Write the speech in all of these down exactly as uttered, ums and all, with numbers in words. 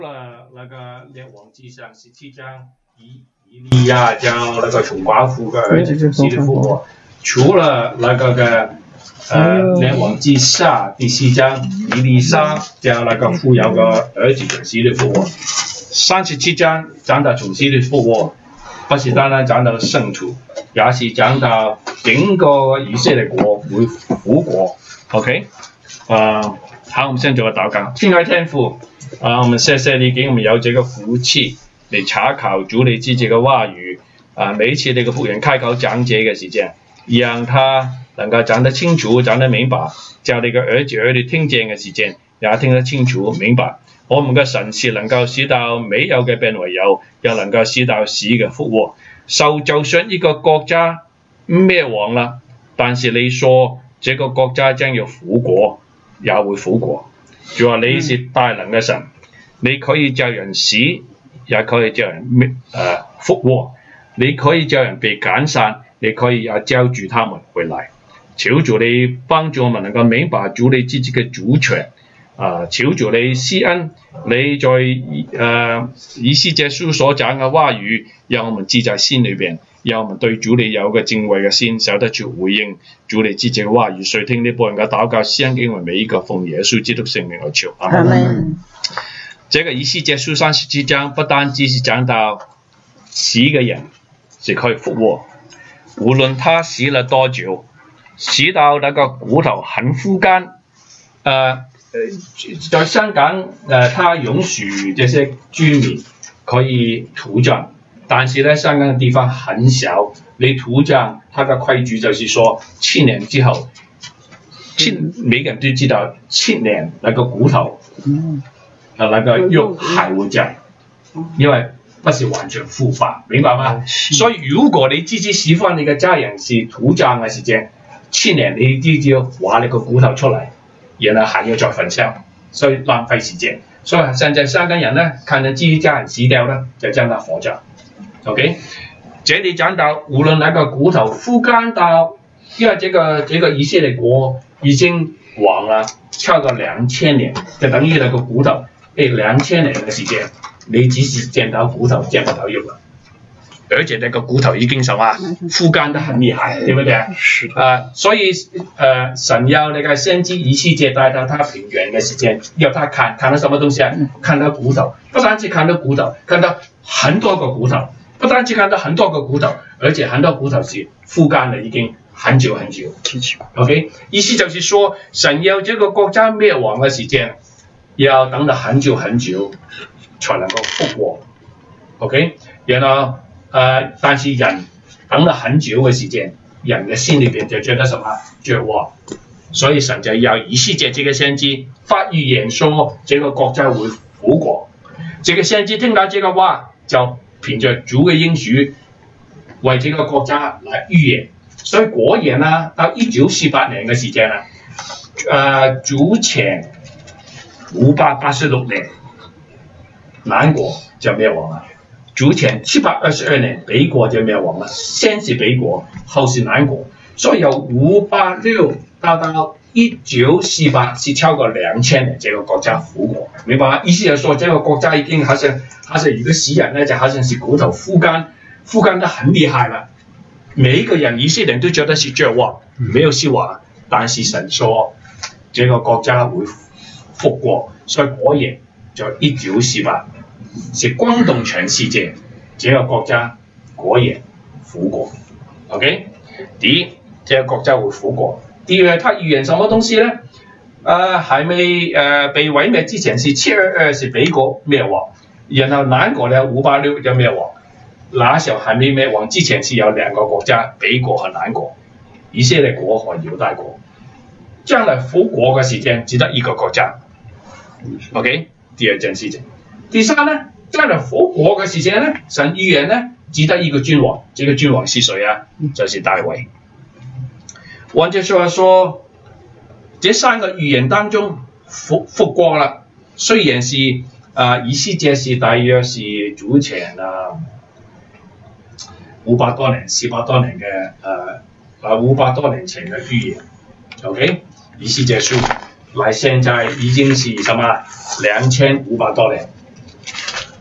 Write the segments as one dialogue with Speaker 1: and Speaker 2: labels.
Speaker 1: 了那个列王纪上十七章，以以利亚将那个穷寡妇的儿子以色列复活。除了那个的呃列王纪下第四章，以利沙将那个富有的儿子从死里复活。三十七章讲到从死里复活，不是单单讲到圣徒，也是讲到整个以色列国會復國。OK， 啊、呃，好，我們先做個禱告。親愛天父，啊，我們謝謝你給我們有這個福氣嚟查考主你自己嘅話語。啊，每一次你嘅僕人開口講解嘅時間，讓他能夠講得清楚、講得明白，叫你嘅兒子兒女聽見嘅時間，也聽得清楚明白。我們嘅神是能夠使到沒有嘅變為有，又能夠使到死嘅復活。受就算一個國家滅亡啦，但是你說這個國家將要復國，也會復國。主話你是大能嘅神，你可以叫人死，也可以叫人滅誒復活。你可以叫人被趕散，你可以也叫住他們回來。求主你幫助我們能夠明白主你自己嘅主權。啊！求主你施恩，你在誒以西結書所講嘅話語，讓我們記在心裏邊，讓我們對主你有個敬畏嘅心，曉得去回應主你自己嘅話語。垂聽你僕人嘅禱告，施恩給我們每一個奉耶穌基督聖名而求。阿門。這個以西結書三十七章不單只是講到死嘅人是可以復活，無論他死了多久，死到那個骨頭很枯乾，誒、呃。在香港，呃，他允許這些居民可以土葬，但是呢，香港的地方很小，你土葬，它的規矩就是說，七年之後，七每個人都知道，七年那個骨頭，呃，那個肉還會在，因為不是完全腐化，明白嗎？所以如果你自己喜歡你嘅家人是土葬嘅時間，七年你都要挖你個骨頭出來。然後還要再焚燒，所以浪費時間。所以現在香港人呢，看到自己家人死掉呢，就將它火葬。OK， 這裡講到無論那個骨頭枯乾到，因為這個這個以色列國已經亡了超過兩千年，就等於那個骨頭，誒兩千年嘅時間，你只是見到骨頭，見不到肉了。而且那個骨頭已經什麼枯乾得很厲害，對不對？是的。啊、呃，所以呃，神要那個先知以西結帶到他平原嘅時間，要他看看到什麼東西啊？看到骨頭，不單止看到骨頭，看到很多個骨頭，不單止看到很多個骨頭，而且很多骨頭是枯乾了，已經很久很久。OK， 意思就是說，神要這個國家滅亡嘅時間，要等到很久很久，才能夠復活。OK， 然後。呃，但是人等了很久嘅時間，人嘅心裏邊就覺得什麼絕望，所以神就要以西結這個先知發預言說，這個國家會復國。這個先知聽到這個話，就憑着主嘅應許，為這個國家來預言。所以果然啦，到一九四八年嘅時間啦，呃，主前五百八十六年，南國就滅亡啦。主前七百二十二年，北國就滅亡了，先是北國，後是南國，所以由五八六到到一九四八是超過兩千年，這個國家復國，明白嗎？意思就是說，這個國家已經好像，好像如果死人呢，就好像是骨頭枯乾，枯乾得很厲害了。每一個人以色列人都覺得是絕望，沒有希望，但是神說，這個國家會復國，所以果然就一九四八。是轟動全世界，這個國家果然復國。OK， 第一，這個國家會復國。第二，他預言什麼東西呢？呃，還沒呃被毀滅之前是七二二是北國滅亡，然後南國呢五八六就滅亡。那時候還沒滅亡之前是有兩個國家，北國和南國，以色列國和猶大國。將來復國嘅時間只得一個國家。OK， 第二件事情。第三呢，將來復國嘅時間呢，神預言呢，只得一個君王，這個君王是誰啊？就是大衛。換句話說，這三個預言當中復復國了，雖然是啊、呃，以西結是大約是主前啊五百多年、四百多年嘅誒啊五百多年前嘅預言。OK， 以西結書，來現在已經是什麼兩千五百多年。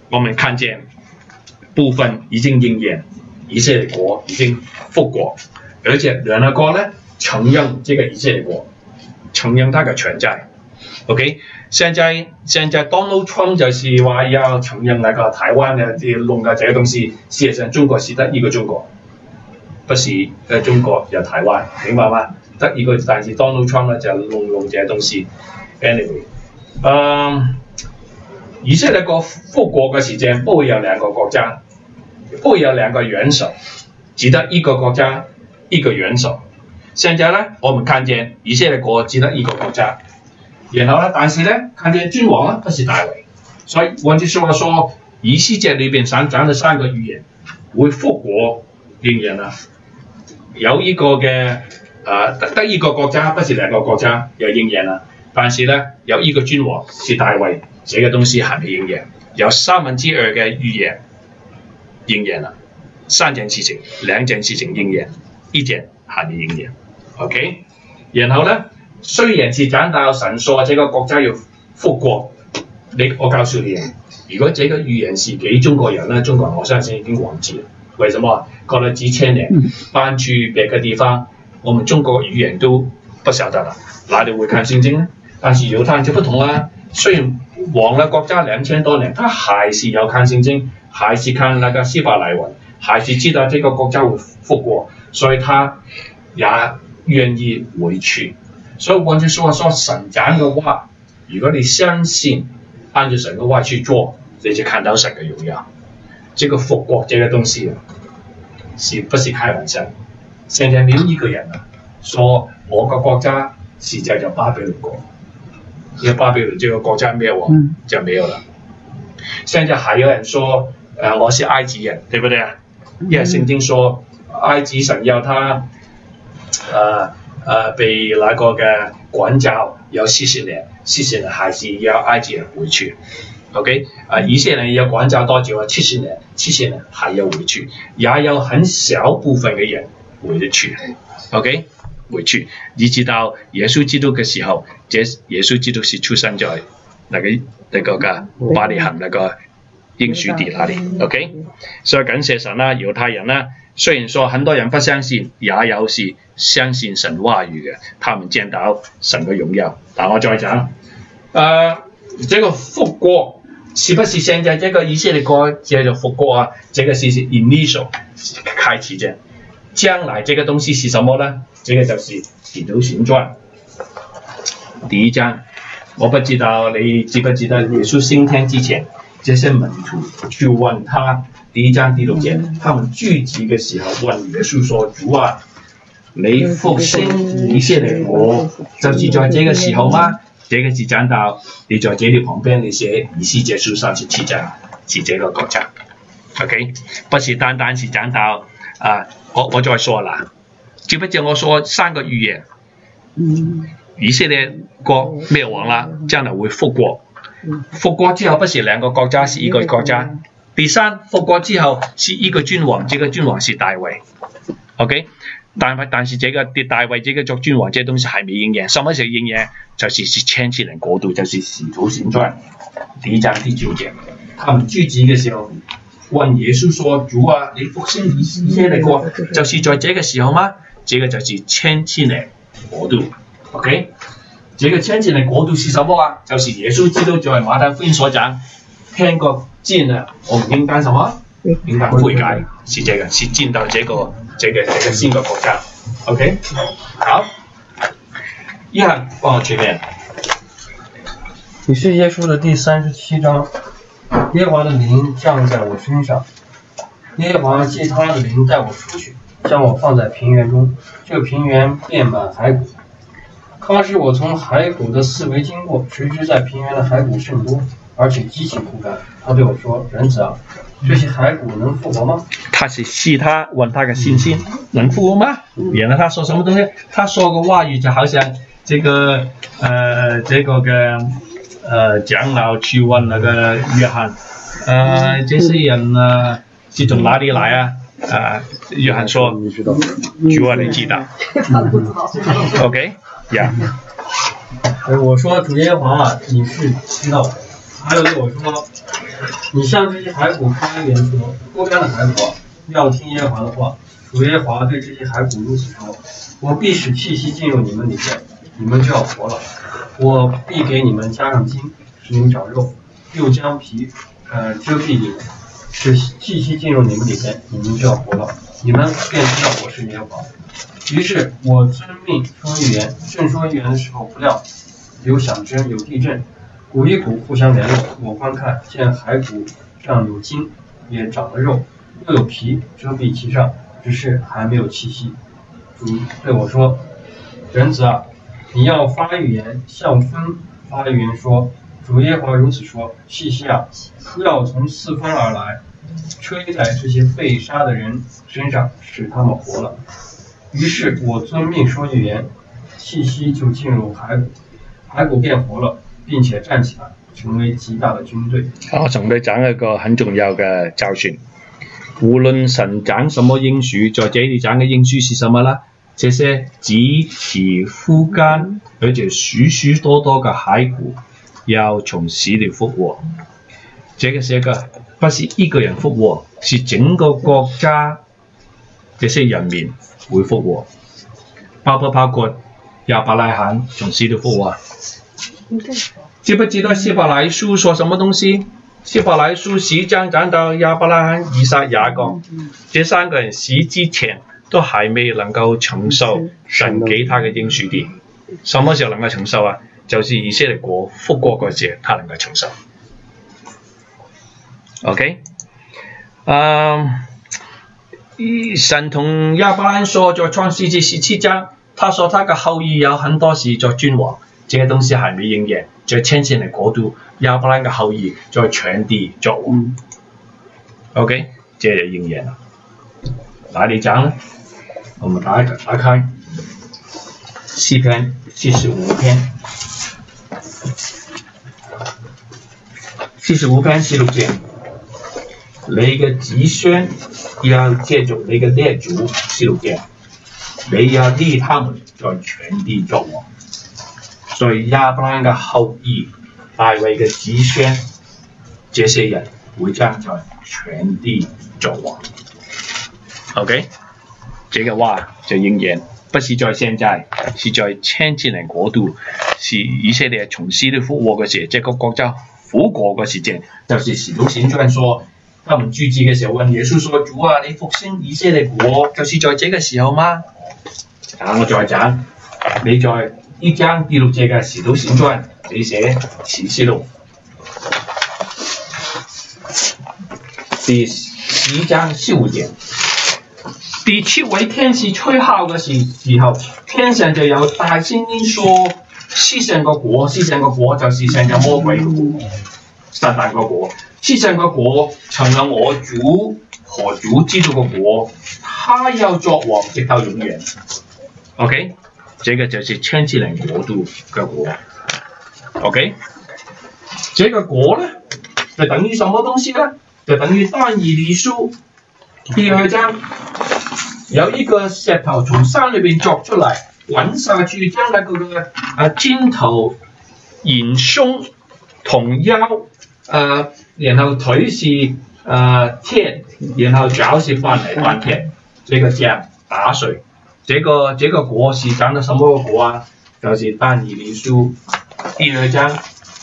Speaker 1: 我们看见部分已经应验，以色列国已经复国，而且联合国呢承认这个以色列国，承认它的存在。OK， 现在现在 Donald Trump 就是話要承認那個台灣的啲弄嘅這個東西，事實上中國是得一個中國，不是呃中國有台灣，明白嗎？得一個，但是 Donald Trump 呢就弄弄這個東西。Anyway， 嗯，以色列國復國嘅時間不會有兩個國家，不會有兩個元首，只得一個國家一個元首。現在呢，我們看見以色列國只得一個國家。然後呢，但是呢，看見君王呢不是大衛，所以換句說話說，以西結裏邊所講的三個預言會復國應驗啦。有一個嘅呃得得一個國家，不是兩個國家有應驗啦。但是呢，有一個君王是大衛，這個東西還沒應驗。有三分之二嘅預言應驗啦，三件事情，兩件事情應驗，一件還沒應驗。OK， 然後呢？雖然是講到神說這個國家要復國，你我告訴你，如果這個預言是給中國人呢，中國人我相信已經忘記了。為什麼？過了幾千年，搬去別個地方，我們中國語言都不曉得了，哪裡會看聖經呢？但是猶太人就不同啦，雖然亡了國家兩千多年，他還是有看聖經，還是看那個希伯來文，還是知道這個國家會復國，所以他也願意回去。所以換句說話說，神講嘅話，如果你相信按照神嘅話去做，你就看到神嘅榮耀。這個復國這個東西是不是開玩笑？現在沒有一個人啊，說我個國家是叫做巴比倫國，因為巴比倫這個國家滅亡就沒有了。現在還有人說，呃，我是埃及人，對不對啊？因為聖經說埃及神要他，呃。呃，被那個嘅管教有四十年，四十年還是要埃及人回去。OK， 啊、呃，以色列人要管教多久啊？七十年，七十年還要回去，也有很小部分嘅人回得去。OK， 回去，一直到耶穌基督嘅時候，這耶穌基督是出生在那個那個嘅伯利恆那個應許地那裡。OK， 所以感謝神啦，猶太人啦。雖然說很多人不相信，也有是相信神話語嘅，他們見到神嘅榮耀。但我再講，呃，這個復國是不是現在這個以色列國叫做復國啊？這個是 initial 開始啫。將來這個東西是什麼呢？這個就是《使徒行傳》第一章。我不知道你記不記得耶穌升天之前，這些門徒去問他。第一章第六節，他們聚集嘅時候問耶穌說：主啊，你復興以色列國，就是在這個時候嗎？這個是講到你在這裡旁邊，你寫以西結書三十七章，是這個國家。OK， 不是單單是講到啊，我我再說啦，記不記得我說三個預言？以色列國滅亡啦，將來會復國。復國之後不是兩個國家，是一個國家。第三，復國之後是一個君王，這個君王是大衛。OK， 但係但是這個大衛這個做君王，這東西還沒應驗。什麼時候應驗？就是是千禧年國度，就是使徒行傳第一章第九節。他們聚集嘅時候問耶穌說：主啊，你復興以色列國，就是在這個時候嗎？這個就是千禧年國度。OK， 這個千禧年國度是什麼啊？就是耶穌基督在馬太福音所講，聽過見啊，我們應該什麼？應該悔改，是這個，是進到這個、這個、這個新的國家。OK， 好，一涵幫我前面。
Speaker 2: 啟示耶書的第三十七章，耶和華的靈降在我身上，耶和華借他的靈帶我出去，將我放在平原中，這個平原遍滿骸骨。他使我從骸骨的四圍經過，誰知在平原的骸骨甚多，而且極其枯乾。他對我說：人子啊，這些骸骨能復活嗎？
Speaker 1: 他是試他問他的信心、嗯、能復活嗎？原來他說什麼東西？他說個話語就好像這個呃這個嘅呃長老去問那個約翰，呃這些人呢是從哪裡來啊？呃約翰說：主啊，你知道。OK， 呀、yeah.
Speaker 2: 我說主耶和華，你是知道的。 还有对我说，你向这些骸骨发言说，多干的骸骨，要听耶和华的话。主耶和华对这些骸骨如此说：我必使气息进入你们里面，你们就要活了。我必给你们加上筋，使你们长肉，又将皮呃遮蔽你们，使气息进入你们里面，你们就要活了。你们便知道我是耶和华。于是我遵命说预言，正说预言的时候，不料有响声，有地震，骨与骨互相联络。我观看，见骸骨上有筋，也长了肉，又有皮遮蔽其上，只是还没有气息。主对我说：人子啊，你要发预言，向风发预言说：主耶和华如此说，气息啊，要从四方而来，吹在这些被杀的人身上，使他们活了。于是我遵命说预言，气息就进入骸骨，骸骨变活了，並且站起來，成為極大的軍隊。
Speaker 3: 我同你講一個很重要嘅教訓。無論神講什麼應許，在這裡講嘅應許是什麼呢？這些子皮膚乾，而且許許多多嘅骸骨要從死裡復活。這個是個不是一個人復活，是整個國家這些人民會復活，包不包括亞伯拉罕從死裡復活？知不知道希伯來書說什麼東西？希伯來書十章講到亞伯拉罕、以撒、雅各，這三個人死之前都還沒能夠承受神給他嘅應許地。什麼時候能夠承受啊？就是以色列國復國嗰時，他能夠承受。OK， 嗯、um,，神同亞伯拉罕說，在創世記十七章，他說他嘅後裔有很多是做君王。這個東西還沒應驗，在千禧年國度，亞伯拉罕嘅後裔在全地作王。OK， 這就應驗了。哪裡講呢？我們打打開詩篇四十五篇，四十五篇十六節，你嘅子孫要借助你嘅列祖，十六節，你要立他們在全地作王。所以亞伯拉罕嘅後裔，大衛嘅子孫，這些人會將在全地作王。OK， 這個話就應驗，不是在現在，是在千禧年國度，是以色列從死裡復活嘅時候，這個國家復國嘅時間，就是使徒行傳說，他們聚集嘅時候問耶穌說：主啊，你復興以色列國，就是在這個時候嗎？啊，我再講，你在一章第六節嘅使徒行傳，你寫啟示錄第十章十五節，第七位天使吹號嘅時候，天上就有大聲音說：世上個國，世上個國就是成個魔鬼嘅國，撒旦個國，世上個國成了我主和主基督個國，他要作王直到永遠。OK。這個就是千禧年國度嘅國 ，OK？ 這個國呢，就等於什麼東西呢？就等於但以理書第二章，有一個石頭從山裏邊鑿出來，滾下去，將那個啊肩頭、延胸、同腰，啊，然後腿是啊鐵，然後腳是翻嚟翻鐵，這個這樣打碎。這個這個國是講的什麼國啊？就是但以理書第二章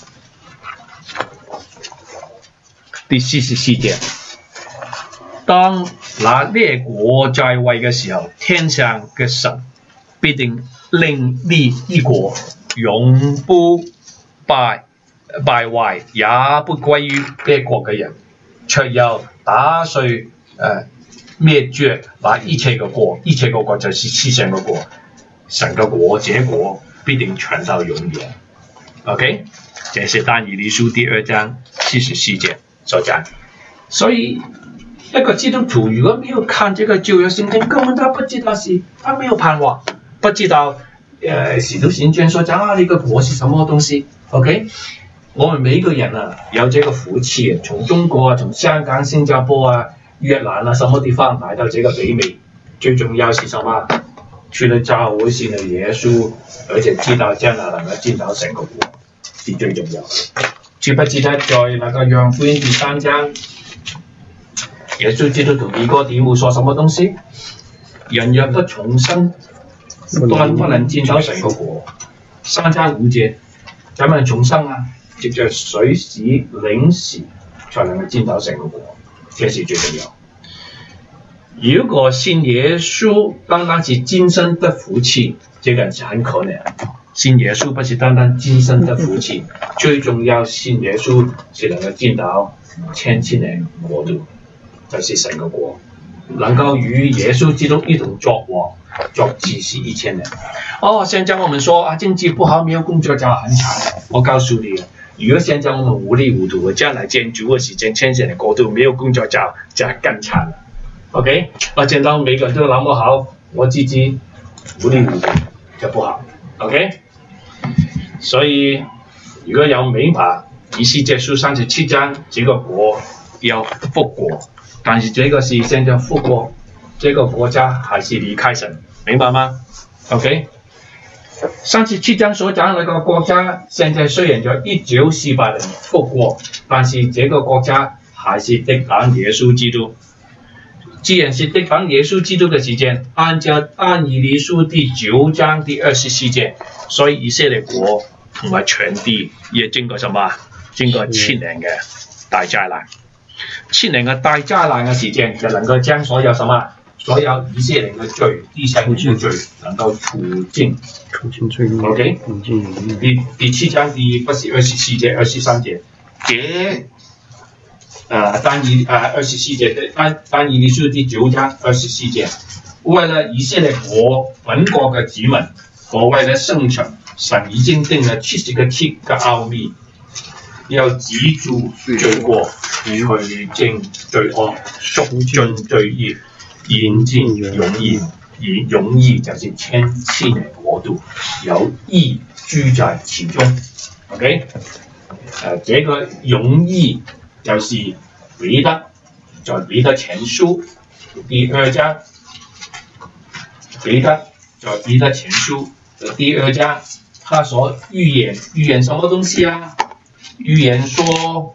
Speaker 3: 第四十四節。當那列國在位嘅時候，天上嘅神必定另立一國，永不敗敗壞，也不歸於列國嘅人，卻要打碎誒。呃滅絕那一切個國，一切個國就是世上個國，神個國，這國必定傳到永遠。OK， 這是但以理書第二章四十四節所講。所以一個基督徒如果沒有看這個舊約聖經，根本他不知道是，他沒有盼望，不知道誒使徒行傳所講啊，呢個國是什麼東西。OK， 我們每一個人啊有這個福氣，從中國啊，從香港、新加坡啊。越南啊，什麼地方來到這個北美？最重要是什麼？去了教會信了耶穌，而且知道將來能夠進到神個國，是最重要的。 記不記得在那個約翰福音第三章，耶穌基督同尼哥底母說什麼東西？人若不重生，斷不能見到神個國。三章五節，怎麼重生啊？藉着水洗領洗，才能夠見到神個國，這是最重要。如果信耶穌單單是今生的福氣，這個是很可能。信耶穌不是單單今生的福氣，最重要信耶穌是能夠見到千千年國度，就是神個國，能夠與耶穌基督一同作王，作治世一千年。哦，現在我們說啊，經濟不好，沒有工作就很慘。我告訴你，如果現在我們糊裡糊塗，將來建主嘅時間千千年國度，沒有工作就就更慘了。OK， 我見到每個人都那麼好，我自己糊裡糊塗就不好。OK， 所以如果有明白以西結書三十七章，這個國要復國，但是這個是現在復國，這個國家還是離開神，明白嗎 ？OK， 三十七章所講那個國家，現在雖然有一九四八年復國，但是這個國家還是敵擋耶穌基督。既然是敵擋耶穌基督的時間，按照但以理書第九章第二十四節，所以以色列國同埋全地也經過什麼？經過千年嘅大災難。千年嘅大災難嘅時間，就能夠將所有什麼？所有以色列嘅罪、地上嘅罪，能夠除盡。
Speaker 2: 除盡罪孽。
Speaker 3: OK。第第七章第不是二十四節、二十三節，這。呃，但以呃二十四節，但但以理書第九章二十四節，為了以色列國本國嘅子民和為了聖城，神已經定了七十個七嘅奧秘，要止住罪過，除淨罪惡，贖盡罪孽，延展永義。而永義就是千千年國度，有義居在其中。OK， 呃，這個永義。就是彼得在彼得前書第二章，彼得在彼得前書的第二章，他所預言預言什麼東西啊？預言說，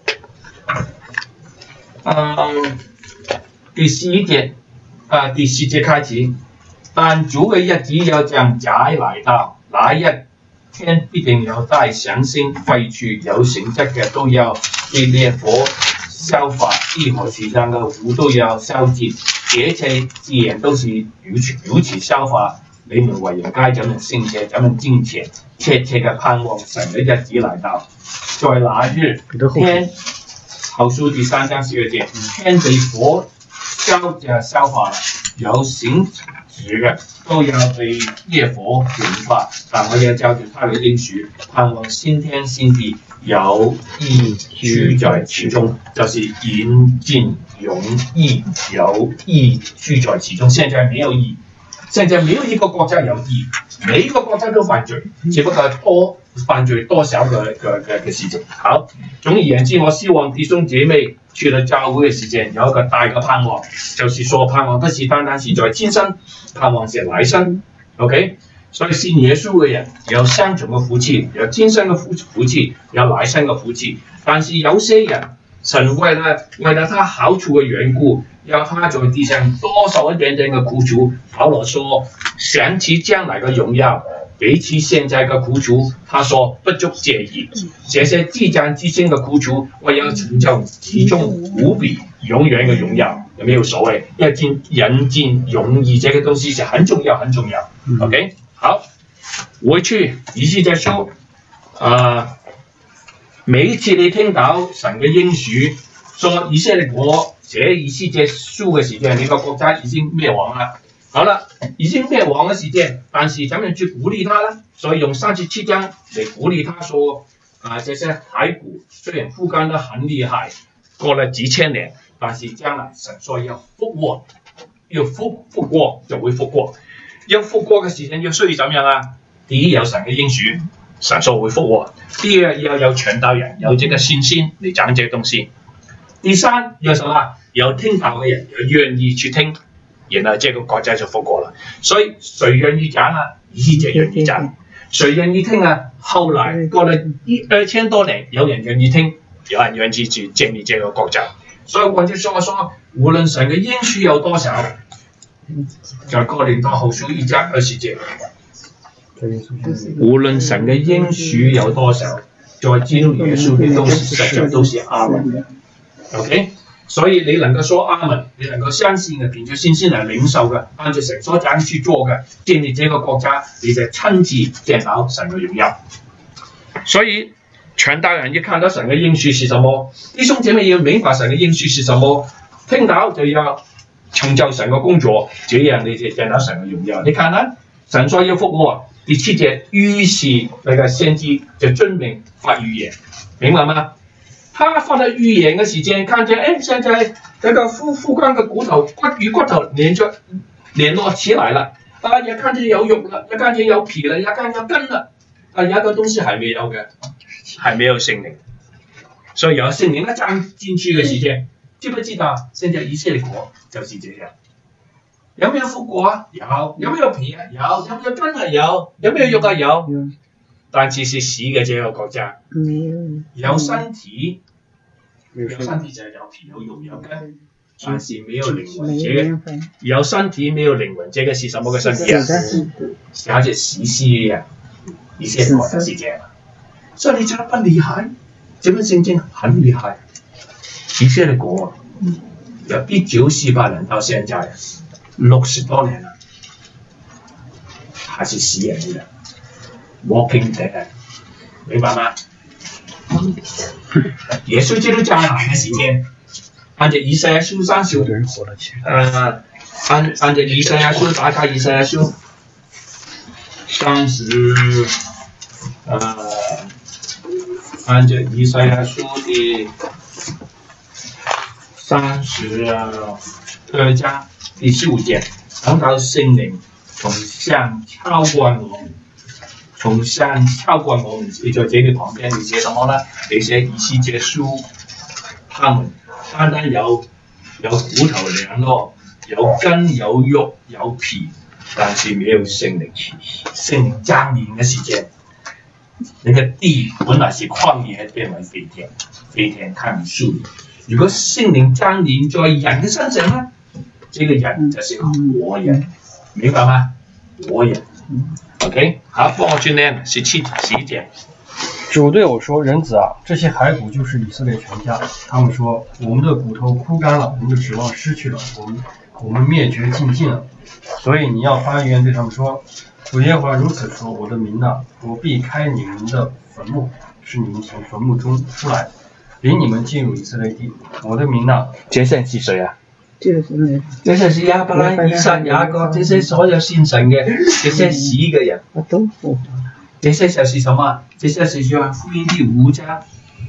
Speaker 3: 嗯，第十一節啊，第十節開始，但主嘅日子要像賊來到，那一天必定有帶響聲廢去，有性質嘅都要被烈火燒發，地和地上嘅湖都要燒盡，這些自然都是如此如此燒發。你們為人該怎樣聖潔，怎樣敬虔，切切嘅盼望神嘅日子來到，在那日天後書第三章十二節，天被火燒就燒化了，有形質嘅都要被烈火融化，但我要照着他的應許，盼望新天新地有義居在其中，就是延展永義，有義居在其中。現在沒有義，現在沒有一個國家有義，每一個國家都犯罪，只不過多犯罪多少嘅嘅嘅嘅事情。好，總而言之，我希望弟兄姐妹去了教會嘅時間有一個大嘅盼望，就是說盼望不是單單是在今生，盼望是來生。OK， 所以信耶穌嘅人有雙重嘅福氣，有今生嘅福福氣，有來生嘅福氣。但是有些人，神為了為了他好處嘅緣故，要他在地上多受一點點嘅苦楚。保羅說，想起將來嘅榮耀，比起現在嘅苦楚，他說不足介意。這些至暫至輕嘅苦楚，我要成就其中無比永遠嘅榮耀，有沒有所謂？因為見人見容易，這個東西是很重要，很重要。嗯、OK， 好，回去以西結書，啊，每一次你聽到神嘅應許，說以色列國寫以西結書嘅時間，你個國家已經滅亡啦。好了，已經滅亡嘅時間，但是怎樣去鼓勵他呢？所以用三十七章嚟鼓勵他說，啊，這些骸骨雖然枯乾得很厲害，過了幾千年，但是將來神說要復活，要復復國就會復國。要復國嘅時間要需要怎樣啊？第一有神嘅應許，神說會復活；第二要有傳道人，有這個信心嚟講這個東西；第三有什麼？有聽道嘅人，有願意去聽。然後這個國家就復國了，所以誰願意講啊？以西結願意講，誰願意聽啊？後來過了一二千多年，有人願意聽， 有人愿意去建立这个国家。所以我就说说，无论神的应许有多少，在哥林多后书一章二十节，无论神的应许有多少，在基督耶稣里都是实在都是阿门的。OK， 所以你能够说阿門，你能夠相信嘅，憑住信心嚟領受嘅，按照神所講去做嘅，建立這個國家，你就親自見到神嘅榮耀。所以全大人一看到神嘅應許是什麼，弟兄姐妹要明白神嘅應許是什麼，聽到就要成就神嘅工作，這樣你就見到神嘅榮耀。你看啦，神說要復活，第七節，於是那個先知就遵命發預言，明白嗎？他發了預言嘅時間，看見哎，現在那個枯枯乾嘅骨頭骨與骨頭連着聯絡起來了，啊，也看見有肉了，也看見有皮了，也看見有根了，啊，有一個東西還沒有嘅，還沒有聖靈，所以有聖靈一站進去嘅時間，知不知道？現在以色列國就是這樣。有沒有復活啊？有。有沒有皮啊？有。有沒有根啊？有。有沒有肉啊？有。但只是死嘅這個國家，有身體，有身體就係有皮有肉有根，但是沒有靈魂。這個有身體沒有靈魂，這個是什麼嘅身體啊？好似死屍一樣，以色列國就是這樣。所以你覺得不厲害？這本聖經很厲害。以色列國由一九四八年到現在六十多年了，還是死人嚟嘅。Walking Dead， 明白嗎？耶穌基督將來嘅時間，按照以賽亞書三十五，誒按按照以賽亞書打開以賽亞書三十，誒按照以賽亞書的三十二章第十五節，講到聖靈從上超過我們。從上超過我們，你在這裡旁邊你寫什麼呢？你寫以西結書，他們單單有有骨頭兩個，有根有肉有皮，但是沒有聖靈。聖靈降臨嘅時間，那個地本來是曠野，變為肥田，肥田看如樹林。如果聖靈降臨在人嘅身上呢，這個人就是個活人，明白嗎？活人。OK， 好，幫我去念十七十一節。
Speaker 2: 主對我說：“人子啊，這些骸骨就是以色列全家。他們說：我們的骨頭枯乾了，我們的指望失去了，我們我們滅絕盡盡了。所以你要發預言對他們說：主耶和華如此說：我的民啊，我必開你們的墳墓，使你們從墳墓中出來，領你們進入以色列地。我的民啊，
Speaker 3: 這些是誰啊？
Speaker 2: 這些是亞伯拉罕、以撒、雅各，這些所有信神嘅，這些死嘅人。這些就是什麼？這些是約翰福音第五章。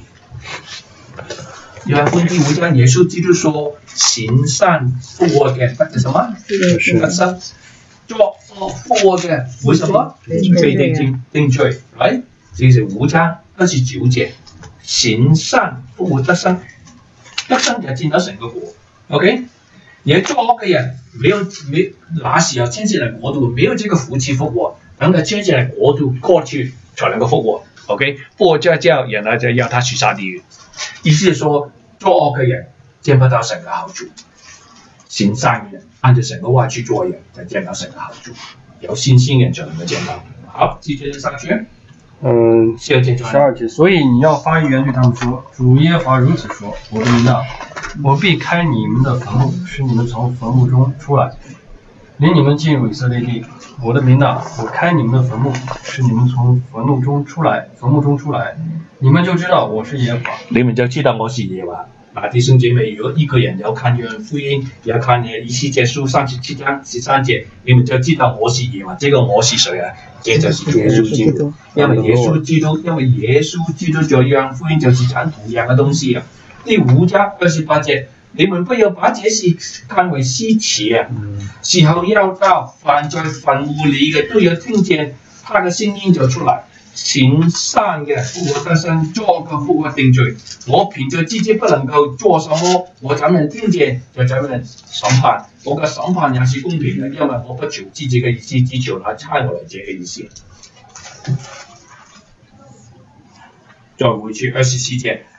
Speaker 2: 約翰福音第五章，耶穌基督說：行善復活嘅得什麼？得生。作惡復活嘅為什麼？被定定定罪。嚟，這是五章二十九節。行善復活得生，得生就見到神嘅國。OK。也作惡嘅人沒有沒那時候遷進來國度，沒有這個福氣復活，等他遷進來國度過去才能夠復活。OK， 復活就叫原來就要他去下地獄，意思係說作惡嘅人見不到神嘅好處，行善嘅人按照神嘅話去做人，就見到神嘅好處。有信心嘅人就能夠見到。好，繼續上去。嗯，十二節，十二節。所以你要發預言對他們說：主耶和華如此說：我的民啊，我必開你們的墳墓，使你們從墳墓中出來，領你們進入以色列地。我的民啊，我開你們的墳墓，使你們從墳墓中出來，墳墓中出來，你們就知道我是耶和華。你們就知道我是耶和華。嗱，弟兄姐妹，如果一個人有看約翰福音，有看以西結書三十七章十三節，你們就知道我是耶和華。這個我是誰啊？這就是耶穌基督。因為耶穌基督，因為耶穌基督在約翰福音就是講同樣嘅東西啊。第五章二十八節，你們不要把這事看為稀奇啊！時候要到，凡在墳墓裡嘅都要聽見他嘅聲音就出來。行善嘅復活得生，作惡嘅復活定罪。我憑着自己不能夠做什麼，我怎樣聽見就怎樣審判。我嘅審判也是公平嘅，因為我不求自己嘅意思，只求那差我來者嘅意思。再回去二十四節，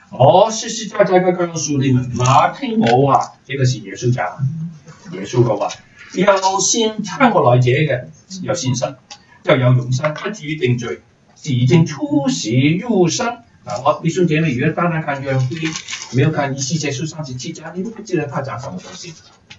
Speaker 3: 我實實在在嘅告訴你們，那聽我話，呢個是耶穌講，耶穌嘅話，有信差我來者嘅，有信神，就有永生，不至於定罪，已經出死入生。嗱，我弟兄姐妹，如果單單看約翰福音，沒有看以西結書三十七章，你都不知道他講什麼東西。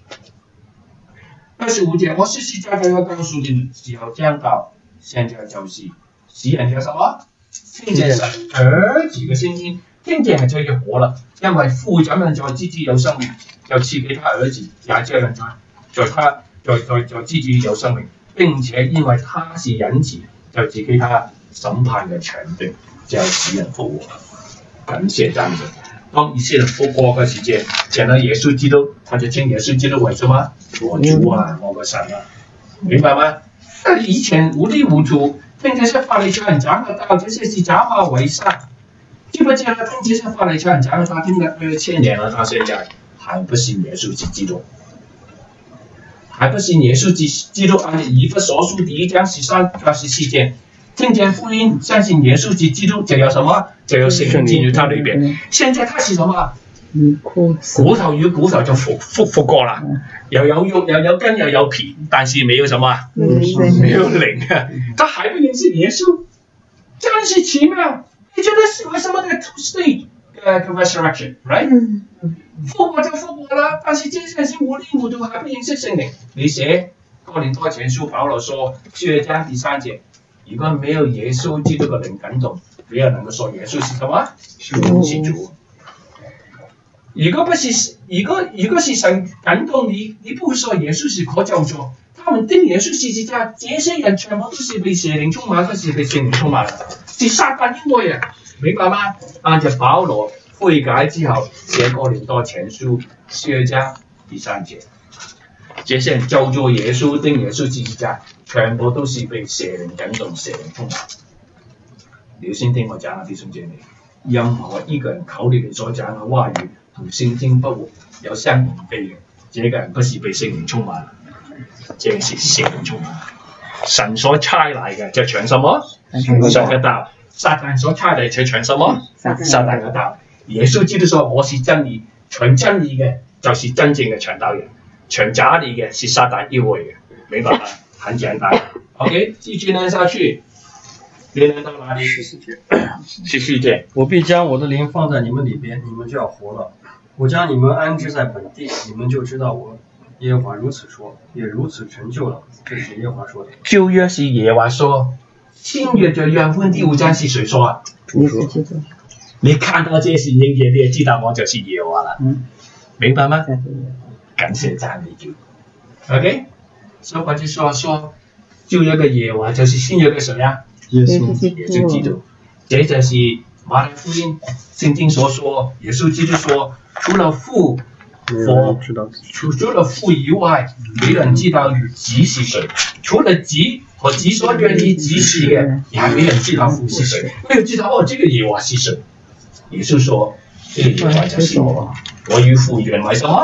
Speaker 3: 二十五節，我實實在在要告訴你們，只要講到，現在就是使人嘅什麼？聽見神兒子嘅聲音，聽見就要活了，因為父怎樣在自己有生命，就賜給他兒子，也這樣在在他在在在自己有生命，並且因為他是人子，就賜給他審判嘅權柄，就使人復活。感謝讚美。當以色列復活嘅時間，見到耶穌基督，他就稱耶穌基督為什麼？我主啊，我個神啊，明白嗎？但以前糊裡糊塗。聽這些法利賽人講嘅道，這些是假冒偽善。記不記得聽這些法利賽人講嘅道，聽了二千年了，到現在還不信耶穌是基督，還不信耶穌是基督。按以弗所書第一章十三到十四節，聽見福音，相信耶穌是基督，就有什麼？就有聖靈進入他裏邊。現在他是什麼？骨頭與骨頭就復復復過了，又有肉又有根又有皮，但是沒有什麼，沒有靈啊！他還不認識耶穌，真是奇妙。你覺得是為什麼嘅 two stage 嘅 resurrection，right？ 復活就復活了，但是這些人是糊裡糊塗，還不認識聖靈。你寫哥林多前書，保羅說四章第三節，如果沒有耶穌基督嘅靈感動，沒有能夠說耶穌是什麼？是主。如果不是，如果如果是神感動你，你不會說耶穌是可救助。他們釘耶穌十字架，這些人全部都是被邪靈充滿，都是被聖靈充滿，是撒旦因為啊，明白嗎？按照保羅悔改之後寫哥林多前書四二章第三節，這些人救助耶穌釘耶穌十字架，全部都是被邪靈感動、邪靈充滿。你先聽我講啊，弟兄姐妹，任何一個人口裏面所講嘅話語同聖經不合，有相違背嘅，這個人不是被聖靈充滿，這個是邪靈充滿。神所差來嘅就傳什麼？神嘅道。撒旦所差來就傳什麼？撒旦嘅道。耶穌基督說：我是真理，傳真理嘅就是真正嘅傳道人，傳假理嘅是撒旦要為嘅，明白嗎？很簡單。OK， 繼續念下去。連到哪裡？十四節。十四節。
Speaker 2: 我必將我的靈放在你們裡邊，你們就要活了。我將你們安置在本地，你們就知道我。耶和華如此說，也如此成就了。這是耶和華說的。舊約是耶和華說，新約就約翰第五章是誰說啊？
Speaker 3: 主說。你看到這些情節，你也知道我就是耶和華了。嗯，明白嗎？感謝讚美主。OK， 所以我就說說舊約嘅耶和華就是新約嘅誰啊？耶穌，耶穌基督。這就是馬太福音聖經所說，耶穌基督說，除了父。我除除了父以外，沒人知道子是誰。除了子和子所願意指示嘅，也沒人知道父是誰。沒有知道哦，這個耶和華是誰？耶穌說：這個耶和華就是我，我與父原為什麼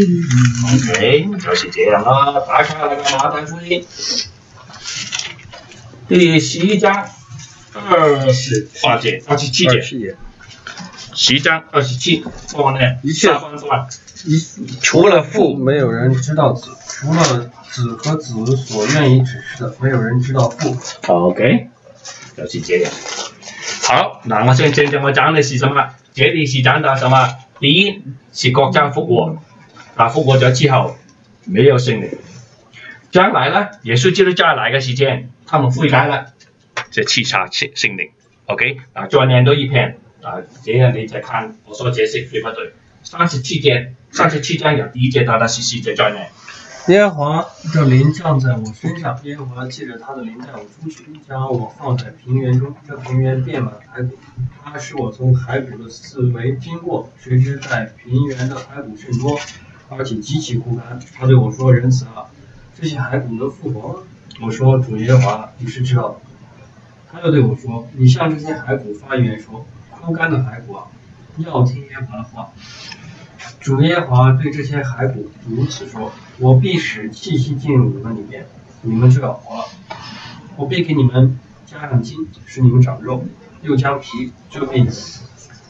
Speaker 3: ？OK， 就是這樣啦。打開那個馬太福音第十一章二十八節，二十七節。十章二十七，後面呢？下半段。除了父，
Speaker 2: 沒有人知道子；除了子和子所願意指示的，沒有人知道父。
Speaker 3: OK， 就是這樣。好，那我現在我講的是什麼？這裡是講到什麼？第一是國家復活，啊復活咗之後沒有聖靈。將來呢，耶穌基督再來嘅時間，他們悔改了，就賜下聖聖靈。OK， 啊再念多一遍，啊這樣你再看我所解釋對不對？三十七節。三十七章有第一節到第十四節在內。
Speaker 2: 耶和華的靈降在我身上，耶和華借着他的靈帶我出去，將我放在平原中，這平原遍滿骸骨。他使我從骸骨的四圍經過，誰知在平原的骸骨甚多，而且極其枯乾。他對我說：人子啊，這些骸骨能復活嗎？我說：主耶和華，你是知道的。他又對我說：你向這些骸骨發預言說，枯乾的骸骨啊，要聽耶和華的話。主耶和華對這些骸骨如此說：我必使氣息進入你們裡面，你們就要活了。我必給你們加上筋，使你們長肉，又將皮遮蔽你們。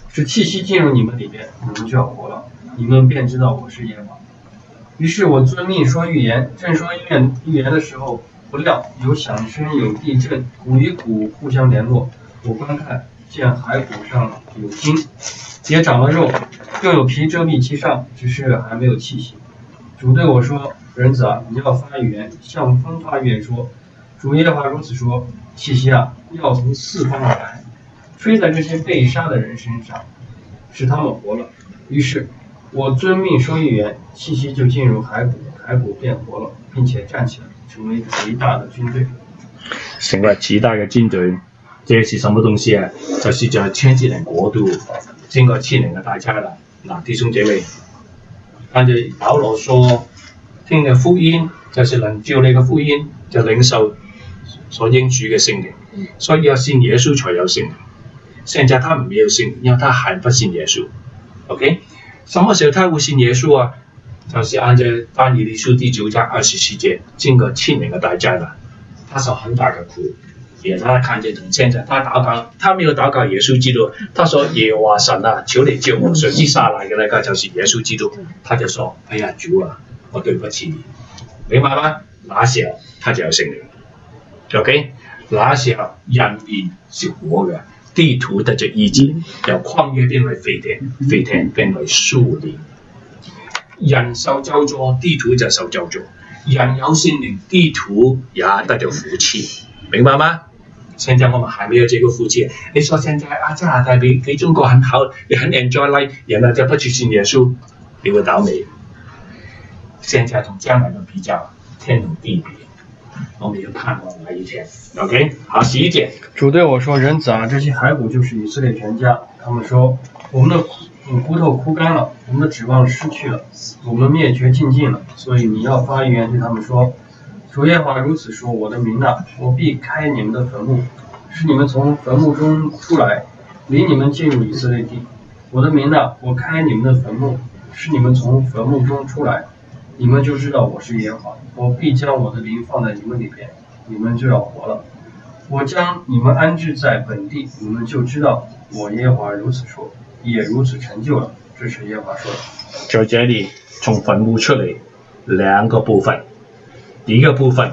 Speaker 2: 使气息进入你们里边，你们就要活了，你们便知道我是耶和华。于是我遵命说预言，正说预言预言的时候，不料有响声，有地震，骨与骨互相联络。我观看，见骸骨上有筋，也长了肉，又有皮遮蔽其上，只是还没有气息。主对我说：“人子啊，你要发预言，向风发预言说，主耶和华如此说：气息啊，要从四方而来，吹在这些被杀的人身上，使他们活了。”于是我遵命说预言，气息就进入骸骨，骸骨变活了，并且站起来，成为极大的军队。
Speaker 3: 成为极大的军队，这是什么东西啊？就是在千禧年国度经过七年的大灾难。嗱，弟兄姐妹，按照保羅說，聽嘅福音就是能照你嘅福音，就領受所應許嘅聖靈。所以要信耶穌才有聖靈。現在他們沒有聖靈，因為他還不信耶穌。OK， 什麼時候他會信耶穌啊？就是按照但以理書第九章二十四節，經過七年嘅大災難，他受很大嘅苦。也他看見同現在他禱告，他沒有禱告耶穌基督，他說耶和華神啊，求你救我，誰知殺來嘅那個就是耶穌基督，他就說：哎呀主啊，我對不起你，明白嗎？那時候他就有聖靈。OK， 那時候人變是活嘅，地土得着醫治，由曠野變為肥田，肥田變為樹林。人受咒詛，地土就受咒詛；人有聖靈，地土也得着福氣，明白嗎？現在我們還沒有這個福氣。你說現在啊，加拿大比比中國很好，你很 enjoy life，然後就不去信耶穌，你會倒霉。現在同將來的比較，天同地比，我們要盼望那一天。OK， 好，十一節。
Speaker 2: 主對我說：人子啊，這些骸骨就是以色列全家。他們說：我們的骨頭枯乾了，我們的指望失去了，我們滅絕盡盡了。所以你要發預言對他們說：主耶和華如此說，我的民啊，我必開你們的墳墓，使你們從墳墓中出來，領你們進入以色列地。我的民啊，我開你們的墳墓，使你們從墳墓中出來，你們就知道我是耶和華。我必將我的靈放在你們裏邊，你們就要活了。我將你們安置在本地，你們就知道我耶和華如此說，也如此成就了。這是耶和華說的。
Speaker 3: 在這裡從墳墓出嚟兩個部分。第一個部分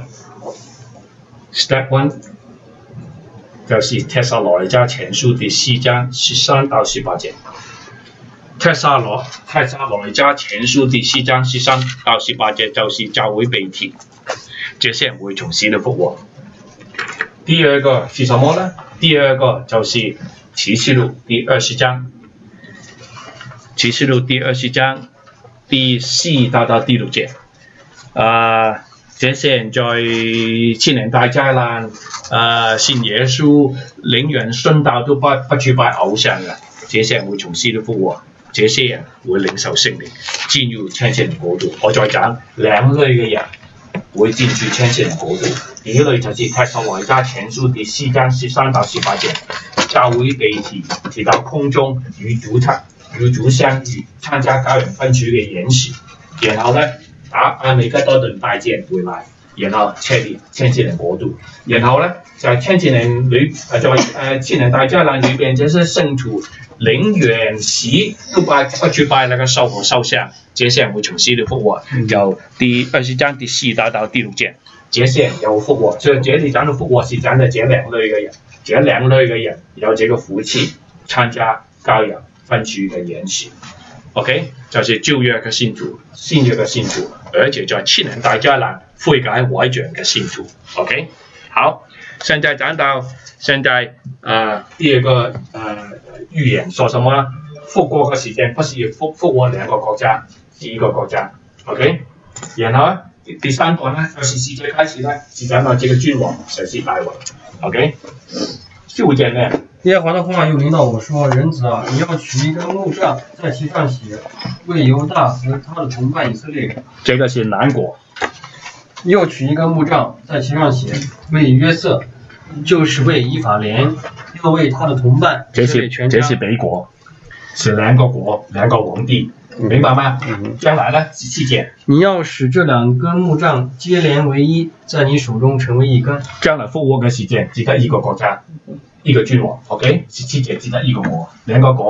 Speaker 3: ，Step One， 就是帖撒羅尼迦前書第四章十三到十八節。帖撒羅帖撒羅尼迦前書第四章十三到十八節就是教會被提，這些人會從死裡復活。第二個是什麼呢？第二個就是啟示錄第二十章，啟示錄第二十章第四到到第六節。啊、呃！這些人在千年大災難，呃，信耶穌、領人殉道都不不去拜偶像嘅，這些人會從死裡復活，這些人會領受聖靈，進入千禧年國度。我再講兩類嘅人會進入千禧年國度。第一類就是帖撒羅尼迦前書第四章十三到十八節，教會被提提到空中與主參與主相遇，參加羔羊分主嘅演示，然後呢，打阿美加多頓大戰回來，然後千年千禧年國度，然後呢，在千禧年裏，在誒千年大災難裏邊，這些聖徒領元死都不不去拜那個獸和獸像，這些人會從死裡復活。由第二十章第四到到第六節，這些人有復活。所以這裡講到復活是講的這兩類嘅人，這兩類嘅人有這個福氣，參加羔羊分主嘅演示。OK， 就是舊約嘅信徒、新約嘅信徒，而且在千年大災難悔改改正嘅信徒。OK， 好，現在講到現在呃第二個呃預言說什麼呢？復國嘅時間不是要復復活兩個國家，是一個國家。OK， 然後呢第三個呢，就是世界開始呢，是講到這個君王就是大衛。OK， 十五節呢？
Speaker 2: 耶和華的話又臨到我說：人子啊，你要取一根木杖，在其上寫為猶大和他的同伴以色列人。
Speaker 3: 這個是南國。
Speaker 2: 又取一根木杖，在其上寫為約瑟，就是為以法蓮，又為他的同伴以色列全家。
Speaker 3: 這是北國，是兩個國，兩個皇帝，明白嗎？嗯。將來呢？十七節。
Speaker 2: 你要使這兩根木杖接連為一，在你手中成為一根。
Speaker 3: 將來復活嘅時間只得一個國家。一個君王 ，OK， 十七節只得一個國，兩個國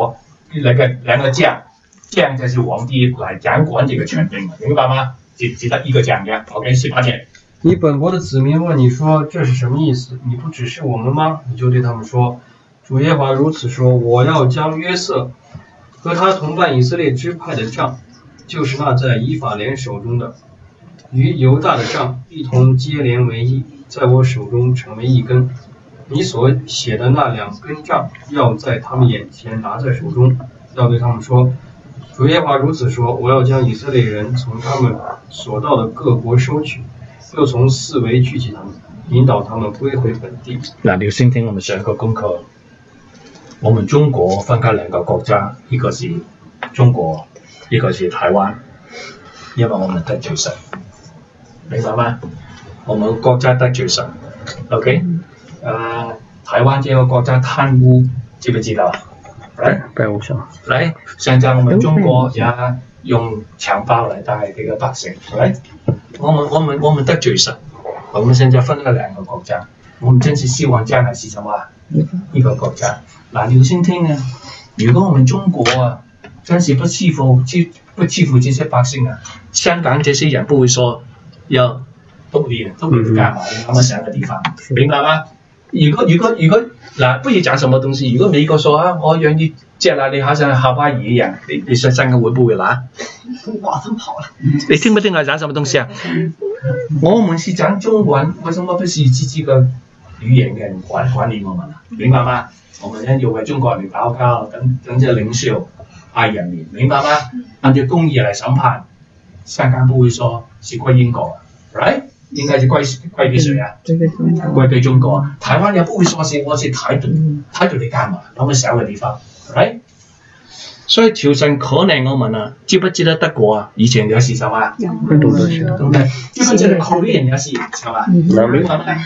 Speaker 3: 那个两个将，将就是皇帝来掌管这个权柄，明白吗？只只得一个将的 ，OK， 十八节。
Speaker 2: 你本国的子民问你说这是什么意思？你不指示我们吗？你就对他们说，主耶和华如此说，我要将约瑟和他同伴以色列支派的杖，就是那在以法莲手中的，与犹大的杖一同接连为一，在我手中成为一根。你所写的那两根杖，要在他们眼前拿在手中，要对他们说，主耶和华如此说，我要将以色列人从他们所到的各国收取，又从四围聚集他们，引导他们归回本地。
Speaker 3: 那你先听我们上一个功课，我们中国分开两个国家，一个是中国，一个是台湾，因为我们得罪神，明白吗？我们国家得罪神 ，OK？ 呃，台湾这个国家贪污，知不知道？来，
Speaker 2: 拜偶像。
Speaker 3: 来，现在我们中国也用强暴来带这个百姓，来，我们我们我们得罪神，我们现在分了两个国家，我们真是希望将来是什么？一个国家。那你先听啊，如果我们中国啊，真是不欺负欺不欺负这些百姓啊，香港这些人不会说要独立独立干嘛？你他们想个地方，明白吗？如果如果如果嗱，不如講什麼東西？如果美國說啊，我讓你即係嗱，你好像夏威夷一樣，你你想香港會不會拿？
Speaker 4: 哇，真跑了！
Speaker 3: 你聽不聽我講什麼東西啊？我們是講中文，為什麼不是自己嘅語言嘅人管管理我們啊？明白嗎？我們呢要為中國人禱告，等等這領袖愛人民，明白嗎？按照公義嚟審判，香港不會說是歸英國 ，right？應該是歸歸俾誰啊？歸俾中國。台灣也不會說是我是台獨，台獨你幹嘛？那麼小嘅地方 ，right？ 所以朝聖可能我問啊，知不知得德國啊？以前有是什麼？
Speaker 2: 懂得是。
Speaker 3: 懂得。知不知道 Korean 有是什麼？明白嗎？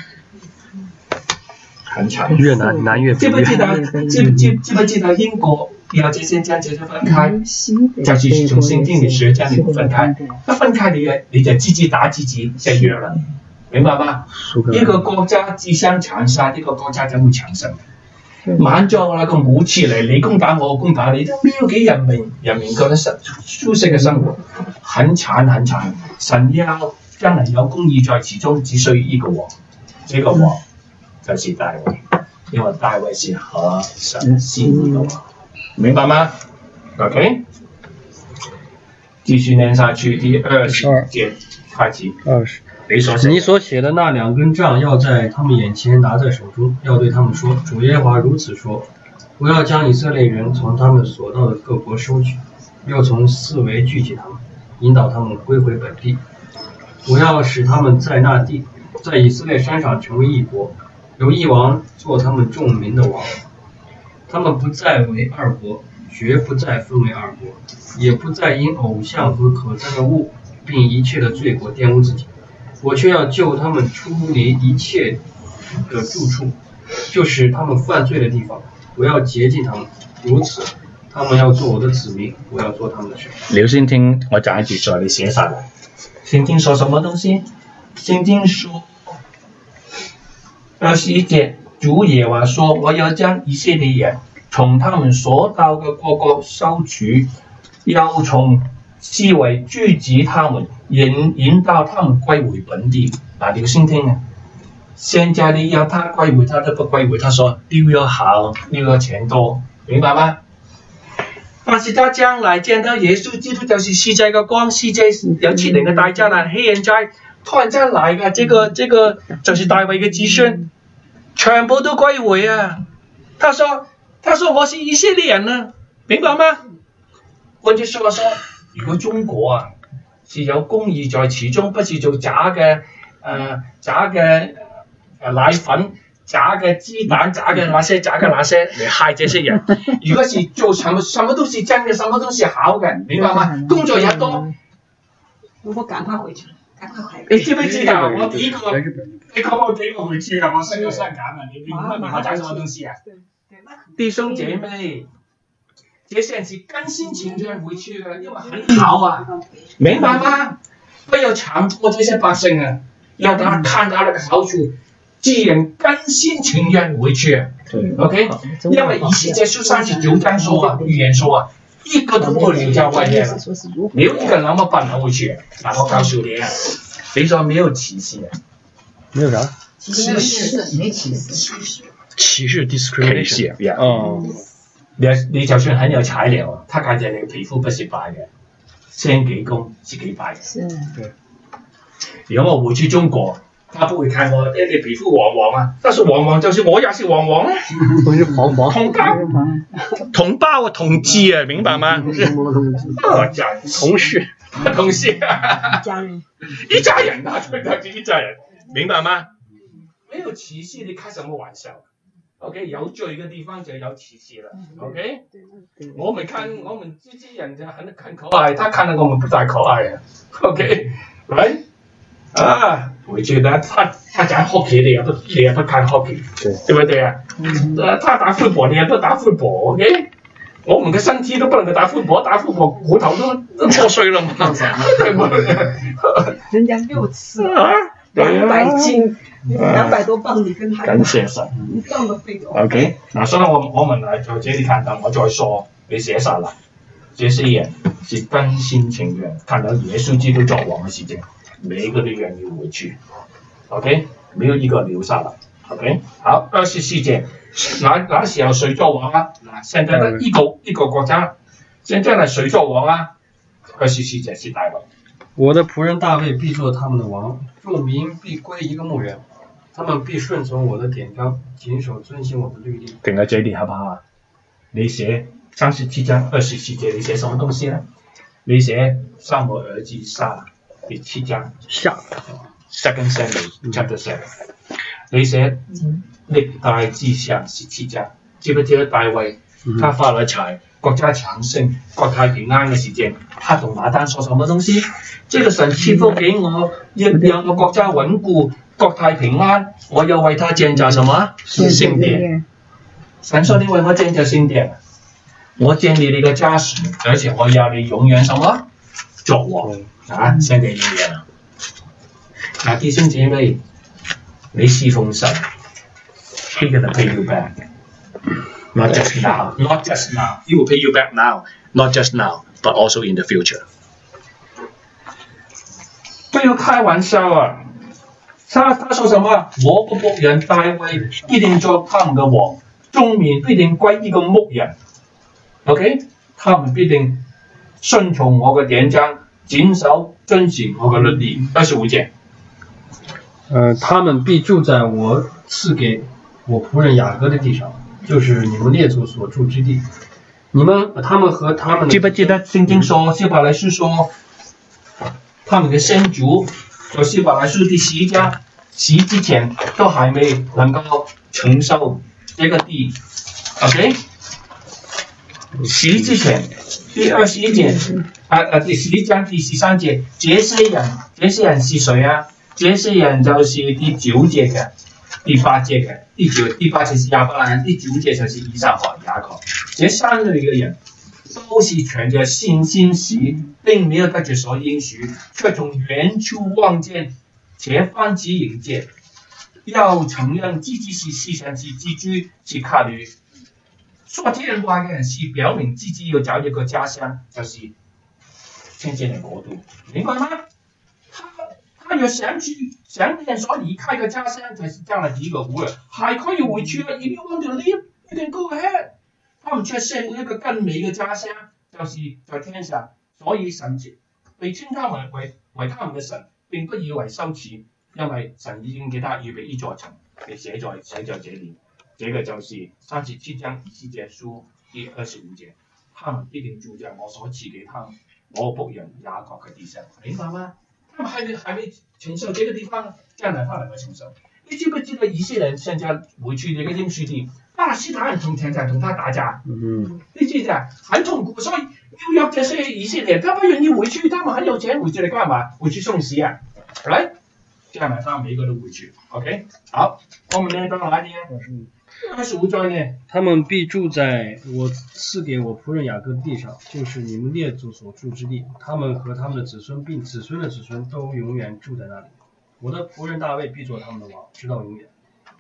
Speaker 3: 很長。
Speaker 2: 越南南越北越。
Speaker 3: 知不知道？知不知知不知道英國有這些將這些分開，就是從聖經裡學將你們分開。一分開你嘅你就自己打自己就弱了，明白嗎？一個國家自相殘殺，一個國家怎會強盛？萬咗那個武器嚟，你攻打我，攻打你，都沒有給人民人民覺得舒舒適嘅生活，很慘很慘。神要將來有公義在其中，只需要一個王，這個王就是大衛，因為大衛是合神心意嘅王。明白嗎 ？OK， 繼續念下去，第二十節開始。
Speaker 2: 二十。
Speaker 3: 你所寫，
Speaker 2: 你所寫的那兩根杖，要在他們眼前拿在手中，要對他們說：主耶和華如此說，我要將以色列人從他們所到的各國收取，又從四圍聚集他們，引導他們歸回本地。我要使他們在那地，在以色列山上成為一國，有一王做他們眾民的王。他們不再為二國，絕不再分為二國，也不再因偶像和可憎的物，並一切的罪過玷污自己。我卻要救他們出離一切的住處，就是他們犯罪的地方。我要潔淨他們，如此，他們要做我的子民，我要做他們的神。
Speaker 3: 你先聽我講一句，再你寫晒來。聖經說什麼東西？聖經說二十一節。主耶和華說：我要將以色列人從他們所到嘅各國收取，又從四圍聚集他們，引引導他們歸回本地。嗱，你先聽啊！現在你要他歸回，他都不歸回。他說：丟了好，丟了錢多，明白嗎？但是他將來見到耶穌基督就是世界嘅光，世界有七年嘅大災難，黑暗在突然間來嘅，這個這個就是大衛嘅子孫。全部都歸回啊！他說：他說我是以色列人啊，明白嗎？換句說話說，如果中國啊是有公義在其中，不是做假嘅誒、呃、假嘅誒奶粉、假嘅雞蛋、假嘅那些、假嘅那些嚟害這些人。如果是做什麼什麼都是真嘅，什麼都是好嘅，明白嗎？工作也多。
Speaker 4: 我趕快回去了。
Speaker 3: 你知不知道？我第一個，你可唔可以俾我回去啊？我升咗香港啊！你你唔明我講什麼東西啊？弟兄姐妹，這些人是甘心情願回去嘅，因為很好啊，明白嗎？不要強迫這些百姓啊，要他看到那個好處， 既然甘心情愿回去。
Speaker 2: 对
Speaker 3: OK， 因为以西结书三十九章说啊，预言说啊，一个都不留在外面了，没有一个那么笨能回去。那我告诉你啊，你说没有歧视啊？
Speaker 2: 没有啥？
Speaker 4: 歧视没歧视。
Speaker 2: 歧视 discrimination。
Speaker 3: 呀，
Speaker 2: 哦，
Speaker 3: 你你就算很有材料，他看见你皮膚不是白嘅，先給工是幾白嘅。
Speaker 4: 是。
Speaker 3: 對。如果我回去中國，他不會看我，誒你皮膚黃黃啊，但是黃黃就是我也是黃黃啊。
Speaker 2: 不是黃黃。
Speaker 3: 同胞，同胞啊，同志啊，明白嗎？啊，家
Speaker 2: 同事。
Speaker 3: 同事。
Speaker 4: 一家人。
Speaker 3: 一家人啊，對對，一家人，明白嗎？沒有歧視，你開什麼玩笑？OK， 有罪嘅地方就有歧視啦。OK， 我們看我們自己人就很很可愛，他看到我們不太可愛啊。OK，right？ 啊，我覺得他他講 hockey， 你也不你也不看 hockey， 對，對不對啊？嗯。他打 football， 你也不打 football，OK？ 我們嘅身體都不能夠打 football， 打 football 骨頭都都破碎了嘛。
Speaker 4: 人家六次啊，兩百斤。兩百多磅，你跟他
Speaker 3: 感謝神，
Speaker 4: 一磅都背到。
Speaker 3: OK， 嗱，所以我我們嚟在這裡看到，我再說，你寫晒啦。這些人是甘心情願看到耶穌基督作王嘅事情，每個都願意回去。OK， 沒有一個留下來。OK， 好，二十四節，那那時候誰作王啊？嗱，現在呢一個一個國家，現在呢誰作王啊？二十四節是大衛。
Speaker 2: 我的僕人大衛必做他們的王，眾民必歸一個牧人。他們必順從我的典章，謹守遵行我的律例。
Speaker 3: 停喺這裡好不好啊？你寫三十七章二十四節，你寫什麼東西呢？你寫撒母耳記下第七章
Speaker 2: 下
Speaker 3: Second Samuel chapter seven。你寫歷代志上十七章，記不記得大衛他發了財，國家強盛，國泰平安嘅時間，他同拿單說什麼東西？這個神賜福給我，亦讓我國家穩固。國泰平安，我要為他建造什麼聖殿？神說你為我建造聖殿，我建立你個家室，而且我要你永遠什麼作王啊！現在應驗了。嗱，弟兄姐妹，你侍奉神 ，He gonna pay you back. Not just now, not just now. He will pay you back now, not just now, but also in the future. 不要開玩笑啊！他他說什麼？我個僕人大衛必定做他們嘅王，眾民必定歸一個牧人。OK， 他們必定順從我嘅典章，謹守遵行我嘅律例。二十五節。
Speaker 2: 呃，他們必住在我賜給我僕人雅各的地上，就是你們列祖所住之地。你們他們和他們
Speaker 3: 記不記得聖經說希伯來書說，他們嘅先祖在希伯來書第十一章死之前都還未能夠承受這個地 ，OK？ 死之前第二十一節啊啊第十一章第十三節，這些人這些人是誰啊？這些人就是第九節嘅、第八節嘅、第九第八節是亞伯蘭，第九節就是以撒和雅各。這三類嘅人都是存着信心時，並沒有得着所應許，卻從遠處望見且歡喜迎接，要承認自己是世上是寄居是客旅。說這樣話嘅人是表明自己要找一個家鄉，就是天上嘅國度，明白嗎？他他若想去想念所離開嘅家鄉，就是將來幾個古人，還可以回去啊！ If you want to leave, you can go ahead。他們卻設一個更美嘅家鄉，就是在天上。所以神被稱他們為為他們嘅神，並不以為羞恥，因為神已經給他預備一座城，也寫在寫在這裡。這個就是三十七章以西結書第二十五節，他們必定住在我所賜給他們我僕人雅各嘅地上，明白嗎？他們還沒還沒承受這個地方，將來他能夠承受。你知不知道以色列人現在回去這個應許地，巴勒斯坦人同常常同他打架，
Speaker 2: 嗯，
Speaker 3: 你知唔知啊？很痛苦，所以要約這些以色列人，他不願意回去，他們很有錢回去嚟幹嘛？回去送死啊，來，將來他們每個都回去 ，OK， 好，我們呢到哪裡呢？二十五章呢？
Speaker 2: 他們必住在我賜給我僕人雅各的地上，就是你們列祖所住之地。他們和他們的子孫，並子孫的子孫都永遠住在那裡。我的僕人大衛必做他們的王，直到永遠。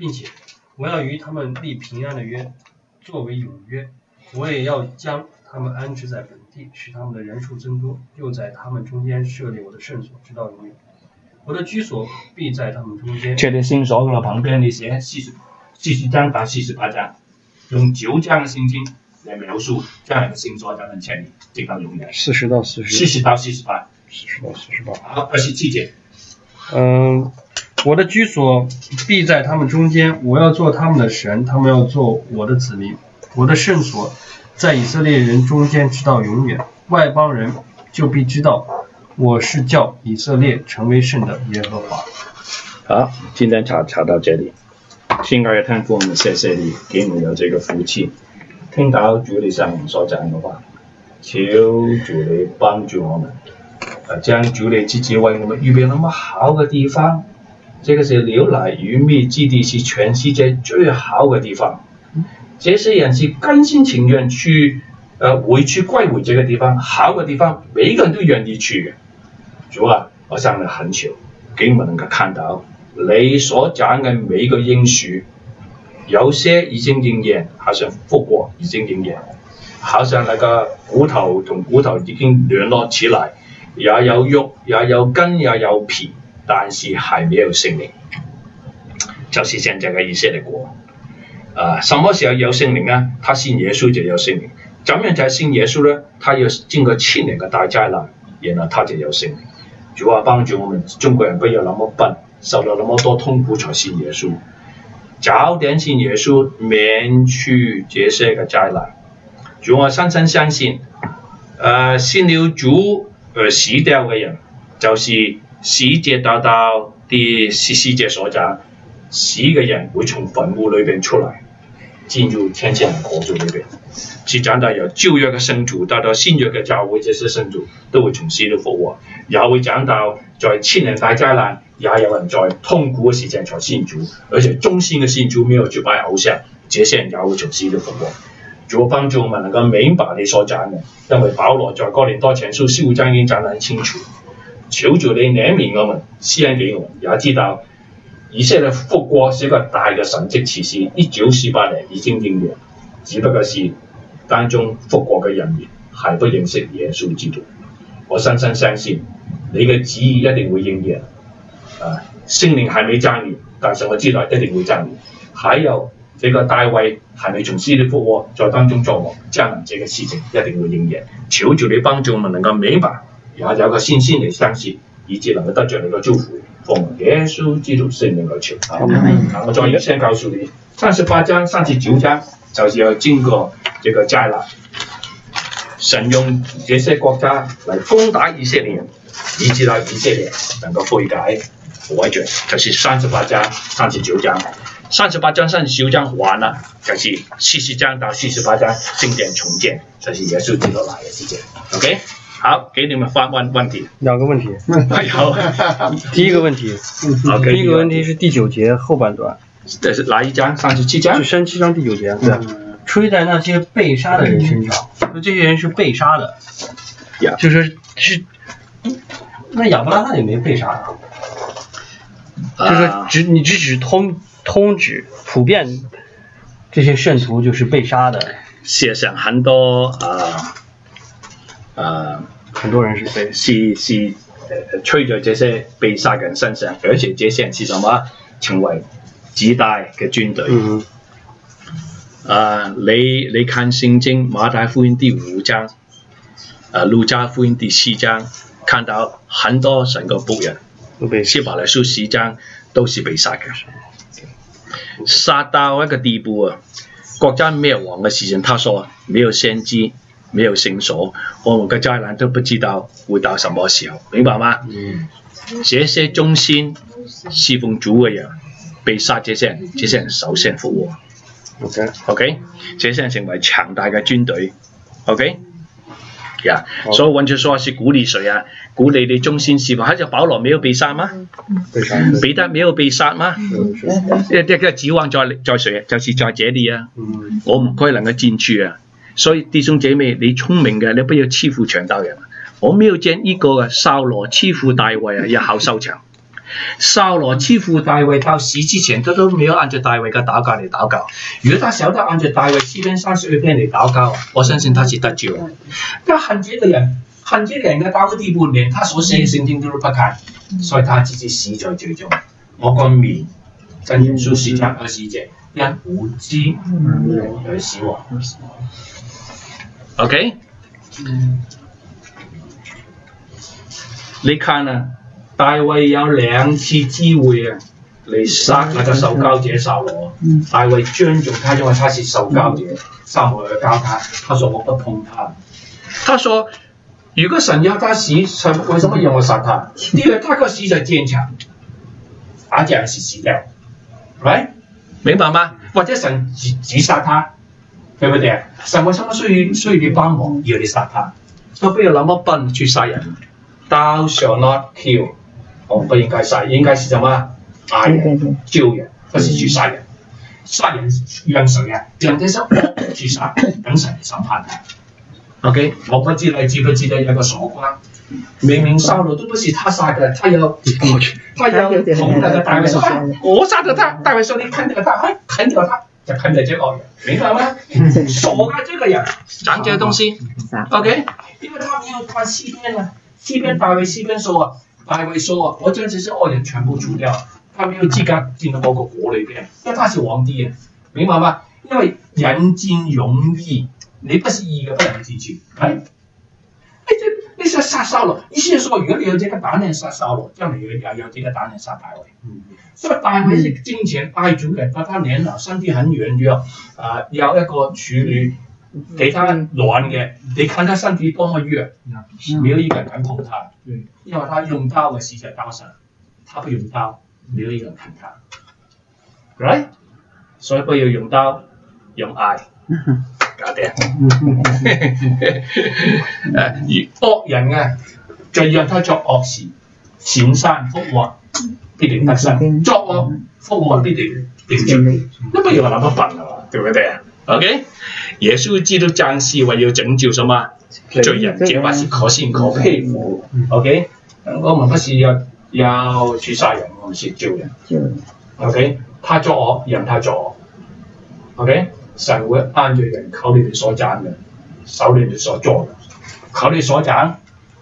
Speaker 2: 并且我要与他们立平安的约，作为永约。我也要将他们安置在本地，使他们的人数增多，又在他们中间设立我的圣所，直到永远。我的居所必在他们中间。
Speaker 3: 这里圣所嘅旁邊你寫四十四十章到四十八章，用九章嘅聖經嚟描述這樣嘅聖所就能建立，直到永遠。
Speaker 2: 四十到四十。
Speaker 3: 四十到四十八。
Speaker 2: 四十到四十八。
Speaker 3: 好，二十七節。
Speaker 2: 嗯，我的居所必在他们中间，我要做他们的神，他们要做我的子民。我的圣所在以色列人中间直到永远，外邦人就必知道我是叫以色列成为圣的耶和华。
Speaker 3: 好，今天查查到這裡，親愛嘅天父，我們謝謝你，給我們有這個福氣，聽到主你向我們所講嘅話，求主你幫助我們，啊，將主你自己為我們預備那麼好嘅地方，這個是流奶與蜜之地，是全世界最好嘅地方。這些人是甘心情願去，呃，回去歸回這個地方，好嘅地方，每一個人都願意去嘅。主啊，我向你懇求，給我們能夠看到你所講嘅每一個應許，有些已經應驗，好像復活已經應驗，好像那個骨頭同骨頭已經聯絡起來，也有肉，也有根，也有皮，但是還沒有聖靈，就是現在嘅以色列國。啊，什麼時候有聖靈呢？他信耶穌就有聖靈。怎樣才信耶穌呢？他要經過七年嘅大災難，然後他就有聖靈。主啊，幫助我們中國人不要那麼笨，受到那麼多痛苦才信耶穌。早點信耶穌，免去這些嘅災難。主啊，深深相信，呃，信了主而死掉嘅人，就是十節到到第十四節所講，死嘅人會從墳墓裏邊出來，進入天前的國度裏邊。是講到由舊約嘅聖徒到到新約嘅教會，這些聖徒都會從死裏復活。也會講到在千年大災難，也有人在痛苦嘅時間才信主，而且忠心嘅信主沒有去拜偶像，這些人也會從死裏復活。主幫助我們能夠明白你所講嘅，因為保羅在哥林多前書十五章已經講得很清楚。求主你憐憫我們，施恩給我們，也知道以色列復國是一個大嘅神蹟奇事，一九四八年已經應驗，只不過是當中復國嘅人員還不認識耶穌基督。我深深相信你嘅旨意一定會應驗。啊，聖靈還沒降臨，但是我知道一定會降臨。還有這個大衛還沒從死裏復活，在當中作王，將來這個事情一定會應驗。求主你幫助我們能夠明白，也有個信心嚟相信，以致能夠得着你嘅祝福。奉耶穌基督聖名而求。好，嗯、我再一先告訴你，三十八章、三十九章就是要經過這個災難，神用這些國家嚟攻打以色列人，以致到以色列能夠悔改悔罪，就是三十八章、三十九章。三十八章、三十九章完了，就是四十章到四十八章聖殿重建，就是耶穌基督來嘅時間。OK。好，給你們發問問題。
Speaker 2: 兩個問題。
Speaker 3: 有。
Speaker 2: 第一個問題。
Speaker 3: Okay,
Speaker 2: 第一個問題是第九節後半段。
Speaker 3: 這是哪一章？三十七章。
Speaker 2: 就三十七章第九節。對。嗯、吹在那些被殺的人身上，嗯、這些人是被殺的。
Speaker 3: Yeah.
Speaker 2: 就是是。那亞伯拉罕也沒被殺啊。
Speaker 3: Uh,
Speaker 2: 就是只你只指通通指普遍這些聖徒就是被殺的。
Speaker 3: 寫上很多啊。呃，
Speaker 2: 很多人是被
Speaker 3: 是是呃吹在這些被殺人身上，而且這些人是什麼？成為子代嘅軍隊。嗯。啊、呃，你你看聖經馬太福音第五章，啊、呃、路加福音第四章，看到很多神嘅僕人，希伯來書十章都是被殺嘅，殺到一個地步啊！國家滅亡嘅時陣，他說沒有先知。沒有聖所，我們嘅災難都不知道會到什麼時候，明白嗎？嗯。這些忠心侍奉主嘅人被殺，這些人，這些人首先復活。OK OK，這些人成為強大嘅軍隊。OK，呀、yeah. 所以換句說話是鼓勵誰啊？鼓勵你忠心侍奉。好似保羅沒有被殺嗎？彼得沒有被殺嗎？這這個指望在在誰？就是在這裡啊。嗯、我唔可以能夠進去啊。所以弟兄姐妹，你聰明嘅，你不要欺負傳道人。我沒有見一個嘅掃羅欺負大衛啊，要好收場。 掃羅欺負大衛到死之前，他都沒有按照大衛嘅禱告嚟禱告。如果他曉得按照大衛詩篇三十二篇嚟禱告，我相信他是得救。他恨這個人，恨這個人嘅到個地步，連他所寫嘅聖經都不看，所以他自己死在罪中。我個面真言書十章二十節，因無知而死亡。OK， 你看啊，大衛有兩次機會啊，嚟殺那個受膏者掃羅。大衛尊重他，因為他是受膏者，撒母耳教他，他說我不碰他。他說如果神要他死，神為什麼讓我殺他？因為他個死在戰場，打仗是死掉，right？ 明白嗎？或者神只只殺他，對不對？神為什麼需要需要你幫忙，要你殺他？所以不要那麼笨去殺人。Thou shall not kill， 我們不應該殺，應該是什麼？愛人、救人，不是去殺人。殺人讓誰啊？讓這些惡去殺，等神嚟審判他。OK， 我不知你知不知道有個傻瓜，明明掃羅都不是他殺的，他有他有同那個大衛說，啊、我殺咗他，大衛說你砍掉他，哎，砍掉他，就砍掉這惡人，明白嗎？傻嘅這個人講這個東西 ，OK， 因為他沒有看詩篇啊。詩篇大衛詩篇說啊，大衛說啊，我將這些惡人全部除掉，他沒有資格進到我個國裏邊，因為他是皇帝啊，明白嗎？因為人盡容易，你不是義嘅不能進去，係，你你想殺掃羅，意思係說如果你有這個膽量殺掃羅，將來也有這個膽量殺大衛。嗯、所以大衛是金錢愛主人，但他年老身體很軟弱，啊、呃，有一個處女。給他暖嘅，你看他身體多麼弱，沒有一個人敢碰他，因為他用刀嘅死在刀上，他不用刀，沒有一個人看他 ，right？ 所以不要用刀，用愛，搞掂。誒，惡人啊，就讓他作惡事，善山福禍必定得生，作惡福禍必定定住，都不要話那麼笨啊嘛，對不對啊 ？OK。耶穌基督降世為要拯救什麼罪人，這話是可信可佩服。OK， 我們不是要要去殺人，我們是救人。OK， 他作惡，讓他作惡。OK， 神會按照人口裏面所講嘅，手裏面所做嘅，口裏所講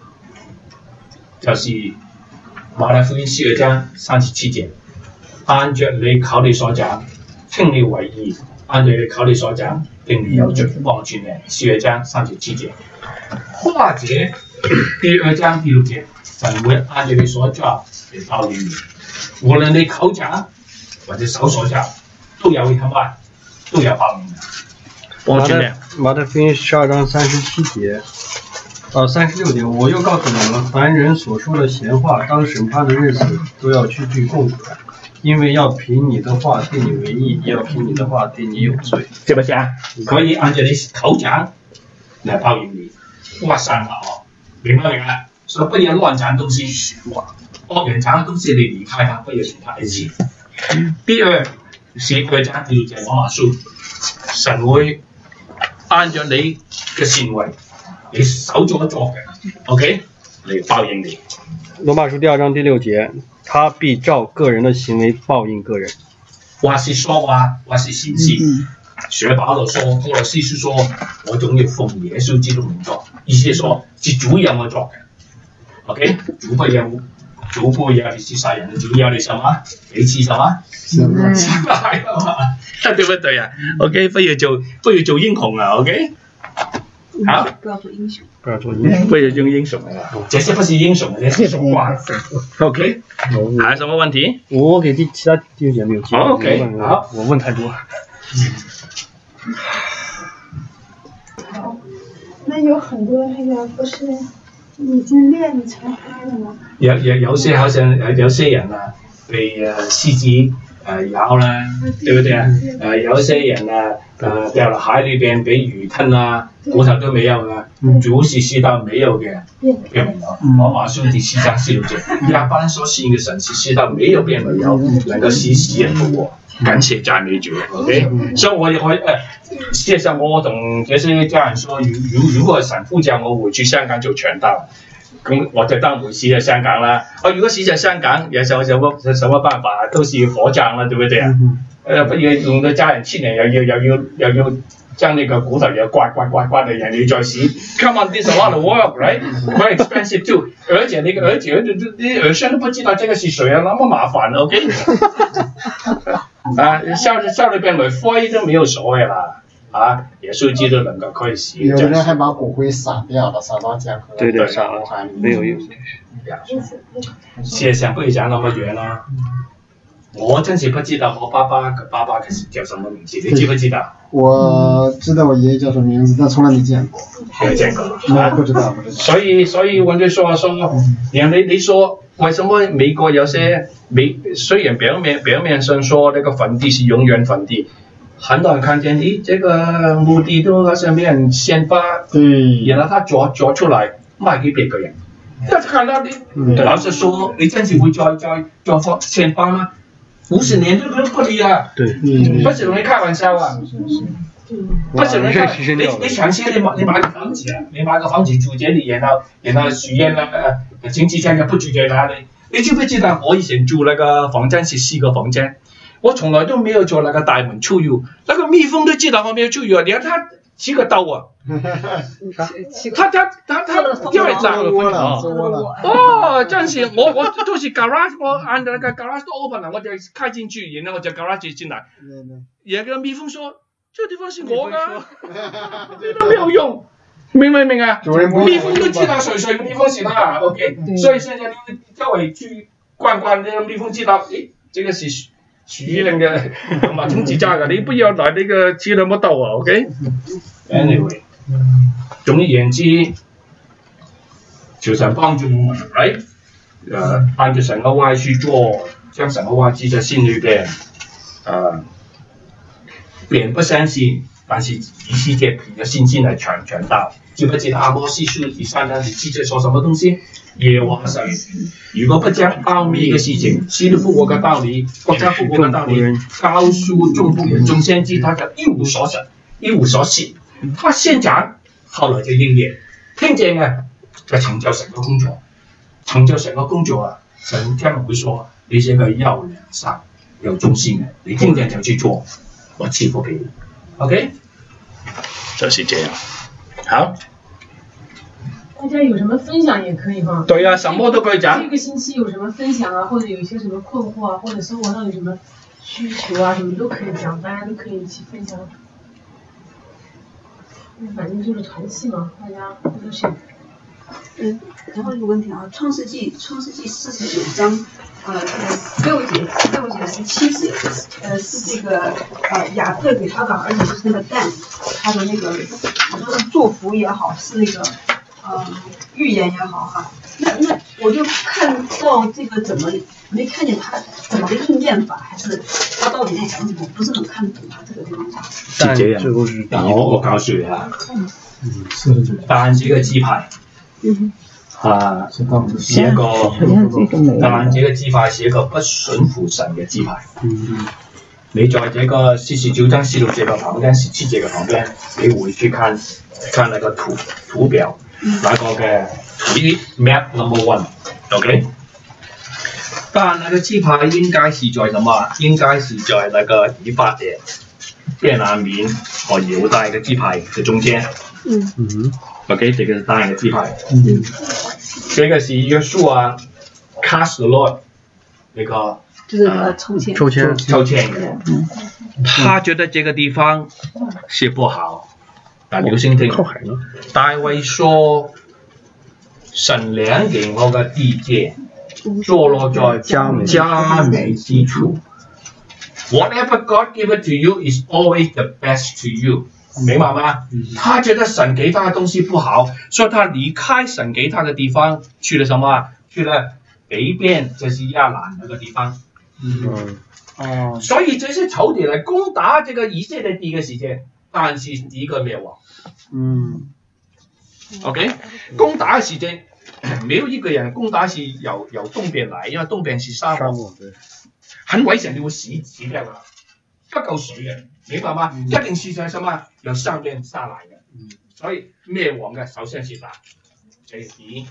Speaker 3: 就是馬太福音十二章三十七節，按照你口裏所講，稱你為義。按照你口裏所講，定你有罪，幫助你。十二章三十七節，或者第二章第六節，神會按照你所作嚟報應你。無論你口講或者手所講，都有什麼？都有報應的。幫助你。
Speaker 2: 馬太福音十二章三十七節到三十六節，我又告訴你們，凡人所說的閒話，當審判的日子，都要句句供出來。因為要憑你的話定你為義，也要憑你的話定你有罪，
Speaker 3: 是不是啊？可以按照你口講來報應你，哇散了哦，明白明白？所以不要亂講東西，惡人講的東西你離開他，不要同他一起。第二是佢講第六節羅馬書，神會按照你嘅行為，你手做做嘅 ，OK 嚟報應你。
Speaker 2: 羅馬書第二章第六節。他必照個人的行為報應個人。
Speaker 3: 話是說話，話是信息。學保羅說，保羅西書說，我總要奉耶穌基督名做，意思係說，是主要我做嘅。OK， 主不要，主不要你去殺人，主要你什麼？你吃什麼？係嘛？對不對啊 ？OK， 不要做，不要做英雄啊 ！OK， 好，
Speaker 4: 不要做英雄。
Speaker 2: 不要做英雄，
Speaker 3: 不要做英雄啊！這些不是英雄，這是傻瓜。OK， 還有什麼問題？
Speaker 2: 我給第其他弟兄姐妹有機會。
Speaker 3: OK， 好，
Speaker 2: 我問太多。
Speaker 5: 好，那有很多那個不是已經練成花了嗎？
Speaker 3: 有有有些好像有有些人啊，被誒獅子誒咬啦，對不對啊？誒有些人啊誒掉落海裏邊俾魚吞啊，骨頭都沒有啊。主是知道沒有嘅變為有。羅馬書第四章四六節，亞伯蘭所信嘅神是知道沒有變為有，能夠使死人復活。感謝讚美主 ，OK。所以我我誒，事實上我同這些家人說，如如如果神呼叫我回去香港做傳道， 咁我就當回死在香港啦。我如果死在香港，有什什麼什麼辦法，都是火葬啦，對不對啊？呃，不要用到家人七年，又要又要又要將那個骨頭又刮刮刮刮的，人哋再死。Come on, this a lot of work, right? Very expensive too. 而且那個而且你兒孫都不知道這個是誰啊，那麼麻煩 ，OK？ 啊，燒燒那邊來灰都沒有所謂啦。啊，耶穌基督能夠可以死。
Speaker 6: 有人還把骨灰撒掉了，撒到江河。
Speaker 2: 對對，撒了，沒有用。
Speaker 3: 現想不會講那麼遠啦。我真是不知道我爸爸嘅爸爸嘅叫什麼名字，你知不知道？
Speaker 6: 我知道我爺爺叫什麼名字，但從來沒見過。
Speaker 3: 沒有見過。
Speaker 6: 啊，不知道，不知道。
Speaker 3: 所以，所以我就說說，你你你說，為什麼美國有些美雖然表面表面上說那個墳地是永遠墳地，很多人看見，咦，這個墓地都好像俾人獻花，
Speaker 6: 對，
Speaker 3: 然後他鑿鑿出來賣給別個人。但看到你，老實說，你真是會再再再放獻花嗎？五十年都都不離啊！
Speaker 2: 對，
Speaker 3: 不是同你開玩笑啊！不是同你開，你你想先你買你買個房子啊，你買個房子住這裡，然後然後許願啦，呃，經濟上就不住在哪裡？你知不知道我以前住那個房間是四個房間，我從來都沒有做那個大門出入，那個蜜蜂都知道我沒有出入啊！你看它起個竇啊！他他他他因為長哦，真是我我都是 garage， 我按那個 garage 都 open 了，我就開進去，然後我就 garage 進來。有個蜜蜂說：這個地方是我的，都沒有用，明唔明啊？蜜蜂都知道誰誰蜜蜂是他 ，OK。所以現在你周圍去逛逛，那個蜜蜂知道，誒，這個是許願嘅，馬桶自家嘅，你不要來那個吃那麼多啊 ，OK。Anyway。總而言之，求神幫助我們 ，right？ 呃，按照神的話去做，將神的話記在心裏邊。呃，別人不相信，但是以世界憑着信心來傳傳道。知不知道阿摩司書第三章是記著說什麼東西？耶和華神，如果不將奧秘嘅事情、死裡復活嘅道理、國家復活嘅道理告訴眾僕人、眾先知，他就一無所成，一無所信。他先講，後來就應驗，聽見嘅就成就神嘅工作，成就神嘅工作啊！神聽唔會說你是一個有良善、有忠心嘅，你聽見就去做，我賜福給你。OK， 就是這樣。好，
Speaker 7: 大家有什麼分享也可以哈。
Speaker 3: 對啊，什麼都可以講。
Speaker 7: 這個星期有什麼分享啊，或者有一些什麼困惑啊，或者生活上有什麼需求啊，什麼都可以講，大家都可以一起分享。反正就是傳系嘛，大家都是。
Speaker 4: 嗯，然后一个问题啊，《創世紀》創世紀四十九章，呃，六節六節十七節，呃，是這個呃亞特給他的兒子就是那個蛋，他的那個好像是祝福也好，是那個呃預言也好哈。那那我就看到這個怎麼沒看見他怎麼個應驗法，還是他到底在講什麼？不是很看懂他這個地方講。
Speaker 3: 是這樣，但我我告訴你啊，單這個雞排。
Speaker 4: 嗯
Speaker 3: 啊，是一個，當然這個雞排是一個不順服神嘅雞排。嗯，你在這個四十九章四十六節嘅旁邊，十七節嘅旁邊，你回去看看那個圖圖表，那個嘅圖一 map number one，OK？ 但那個雞排應該是在什麼？應該是在那個以法蓮、便雅憫和猶大嘅雞排嘅中間。
Speaker 4: 嗯
Speaker 3: 嗯。OK， 這個是大人的雞排。嗯，這個是約書亞 cast the lot 那個，
Speaker 4: 就是那個抽籤，
Speaker 2: 抽籤，
Speaker 3: 抽籤的。嗯，他覺得這個地方是不好，但留心聽。大衛說：神量給我嘅地界，坐落在佳美之處。Whatever God give it to you is always the best to you。明白嗎？他覺得神給他的東西不好，所以他離開神給他的地方，去了什麼？去了北邊，就是亞蘭那個地方。嗯，哦，所以這些仇敵來攻打這個以色列地嘅時間，但是第一個滅亡。嗯 ，OK， 攻打嘅時間，沒有一個人攻打是由由東邊來，因為東邊是沙漠，很危險，就會死死掉啦，不夠水嘅。明白嗎？嗯、一定是在什麼由上邊下來嘅，嗯、所以滅亡嘅首先是打這個敵，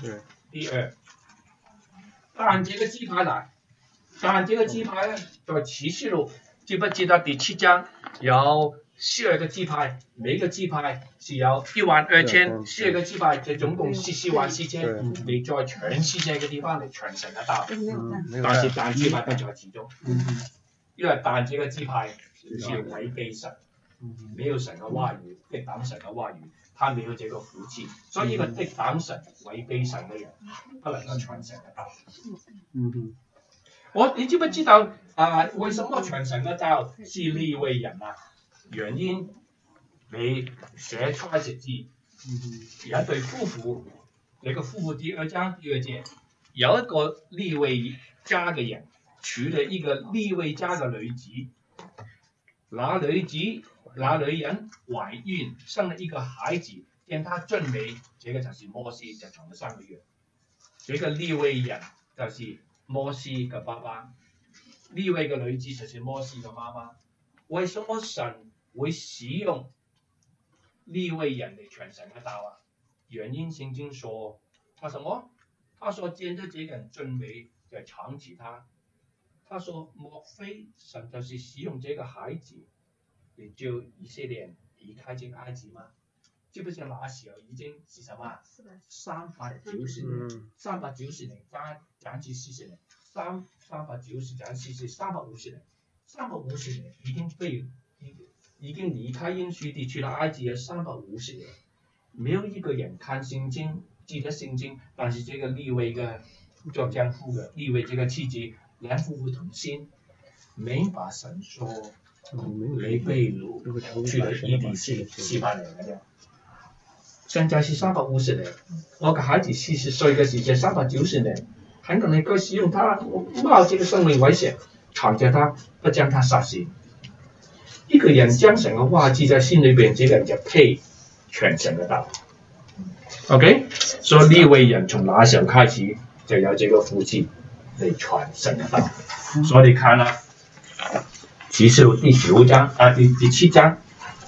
Speaker 3: 第二，但这个鸡排来，但这个鸡排呢，在启示录，记不记得第七章有十二个鸡排，每个鸡排是有一万二千，十二个鸡排，这总共十四万四千，你在全世界嘅地方你传承得到，但是但鸡排不在其中，因为但这个鸡排是违背神，没有神嘅话语，抵挡神嘅话语。他没有这个福气，所以一个抵挡神、违背神的人，不能够传承得到。
Speaker 2: 嗯
Speaker 3: 我你知不知道啊、呃？为什么传承得到是利未人啊？原因你写出来字，有一对夫婦，你個夫婦第二章第二節，有一個利未家嘅人娶了一個利未家嘅女子，那女子。那女人懷孕，生了一個孩子，見他俊美，這個就是摩西，就傳了三個月。這個利未人就是摩西嘅爸爸，利未嘅女子就是摩西嘅媽媽。為什麼神會使用利未人嚟傳承得到啊？原因聖經說，他什麼？他說見到這個人俊美，就搶起他。他說莫非神就是使用這個孩子？你就以色列人離開這個埃及嘛，知不知那時候已經是什麼？三百九十年，三百九十年加減至四十年，三三百九十減四十，三百五十年，三百五十年已經被已已經離開應許地去了埃及了三百五十年，沒有一個人看聖經記得聖經，但是這個利未嘅做丈夫嘅利未這個妻子兩夫婦同心，沒把神說。你被掳去了伊底是四百年嘅啫，現在是三百五十年，我嘅孩子四十歲嘅時間三百九十年，很可能佢使用他冒這個生命危險，藏着他，不將他殺死。一個人將神嘅話記在心裏邊，這個人就配傳承得到。OK， 所以利未人從那時候開始就有這個福氣嚟傳承得到。所以你看啦。啟示錄第九章啊，第第七章，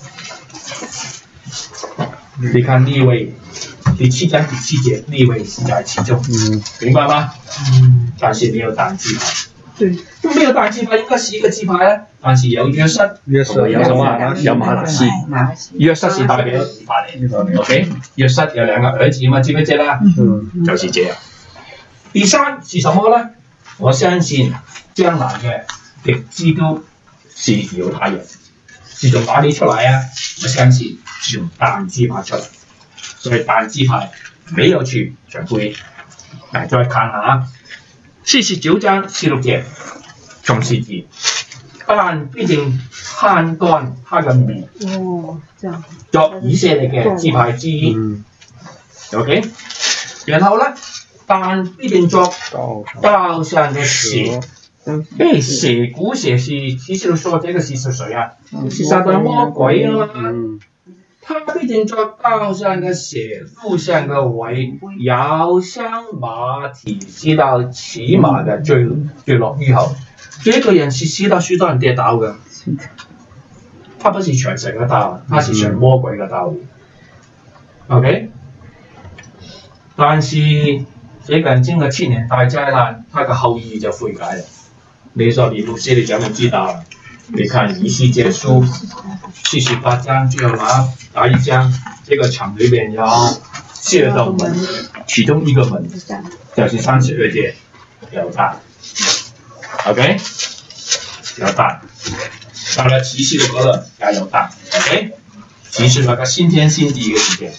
Speaker 3: 你看利未第七章第七節，利未是在其中，嗯，明白嗎？嗯，但是沒有但支派，對，沒有但支派應該是一個支派咧，但是有約瑟，約瑟有什麼？有馬拿西，約瑟是代表以法蓮 ，OK， 約瑟有兩個兒子嘛，知唔知啦？嗯，就是這樣。第三是什麼咧？我相信將來嘅敵基督。是猶太人，是從哪裡出來啊？我相信是從但支派出來，所以但支派沒有去傳福音。嚟再看下四十九章十六節，從事字，但必定砍斷他嘅面，
Speaker 4: 哦，
Speaker 3: 作以色列嘅支派之一。嗯、OK， 然後咧，但必定作刀上嘅蛇。誒，蛇古蛇是啟示錄說這個是誰啊？是撒旦魔鬼啊嘛！他必定作刀上嘅蛇，路上嘅尾，搖像馬蹄，直到騎馬嘅墜墜落於後。這個人是使到許多人跌倒嘅，他不是傳承嘅道，他是傳魔鬼嘅道。OK， 但是這個人經過七年大災難，他嘅後裔就悔改了。你說你讀詩，你怎麼知道？你看以西結書四十八章最後那那一章，這個城裏邊有四道門，其中一個門就是三十二節有大 ，OK， 有大。到了啟示錄嗰度也有大 ，OK， 啟示那個新天新地嘅時間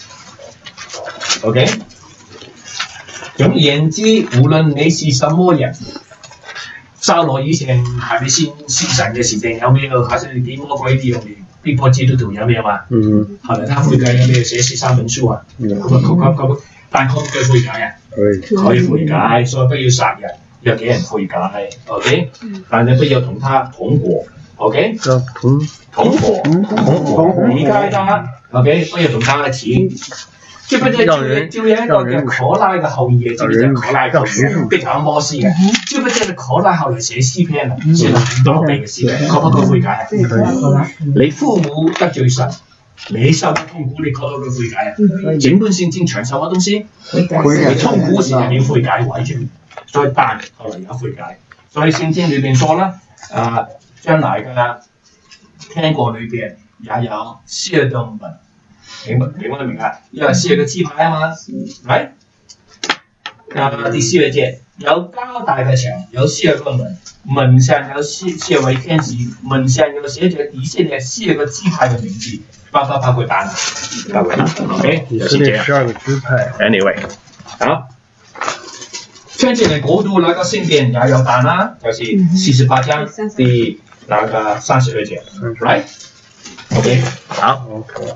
Speaker 3: ，OK。總而言之，無論你是什麼人。掃羅以前係咪先信神嘅時間有沒有？還是給魔鬼利用你逼迫基督徒有沒有啊？嗯。後來他悔改有沒有寫十三本書啊？咁啊，佢佢佢，但可唔可以悔改啊？可以悔改，所以不要殺人，要給人悔改 ，OK？、嗯、但你不要同他同伙 ，OK？ 同同伙同伙離開他 ，OK？ 不要同他一起。知唔知就就有一個叫可拉嘅後裔，知唔知可拉後裔逼講摩西嘅？知唔知可拉後來寫詩篇啊？寫很多篇嘅詩篇，可唔可以悔改？你父母得罪神， 你受到痛苦，你覺得佢悔改啊？整本聖經講什麼東西？你痛苦時你悔改為主，所以但後來有悔改。所以聖經裏邊說啦，啊將來嘅天國裏邊也有四個門，明唔明唔明啊？因為四個支派啊嘛，係啊第四個節有高大嘅牆，有四個門，門上有四四位天使，門上有寫着以色列四個支派嘅名字。包包包括蛋，包括蛋 ，OK， 就是這樣。十二個支派。Anyway， 好，將近嚟嗰度那個聖殿也有蛋啦，就是四十八章第那個三十二節 ，right？OK， 好。OK。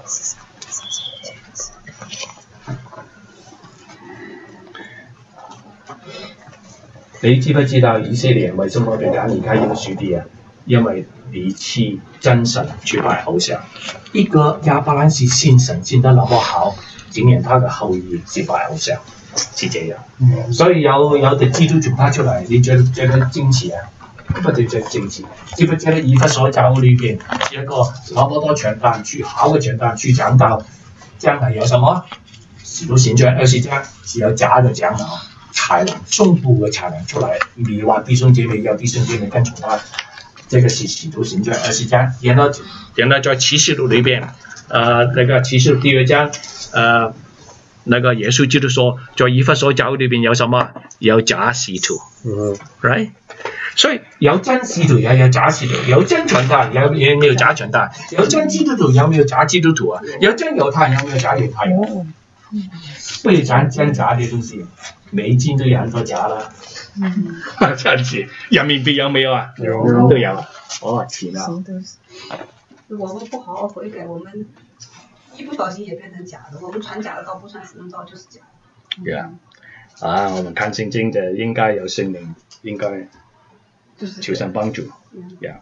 Speaker 3: 你知不知道以色列為什麼被趕離開這個屬地啊？因為離棄真神去拜偶像，一個亞伯蘭是信神信得那麼好，竟然他嘅後裔是拜偶像，是這樣。嗯、所以有有啲基督徒拍出嚟，你覺得覺得驚奇啊？不對，覺得驚奇。知不知道以弗所教裏邊一個那麼多傳道去好嘅傳道去講道，將來有什麼？使徒行傳二十章是有假嘅長老，豺狼中部嘅豺狼出嚟，迷惑弟兄姐妹，有弟兄姐妹跟從他。這個是使徒行傳二十章，然後然後在啟示錄裏邊，呃，那個啟示錄第二章，呃，那個耶穌基督說，在以弗所教裏邊有什麼？有假使徒，嗯 ，right？所以有真使徒也有假使徒，有真傳道有有沒有假傳道？有真基督徒有沒有假基督徒啊？有真猶太人有沒有假猶太人？不如講真假啲東西，每間都有很多假啦。嗯，這樣子，人民幣有沒有啊？有，都有。哦，錢啊！
Speaker 4: 我們不好好悔改，我們一不小心也變成假的。我們傳假的道不傳神的道，就是假的。
Speaker 3: 對啊，啊，我們看聖經就應該有聖靈，應該求神幫助。呀，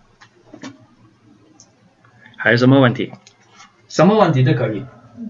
Speaker 3: 還有什麼問題？什麼問題都可以。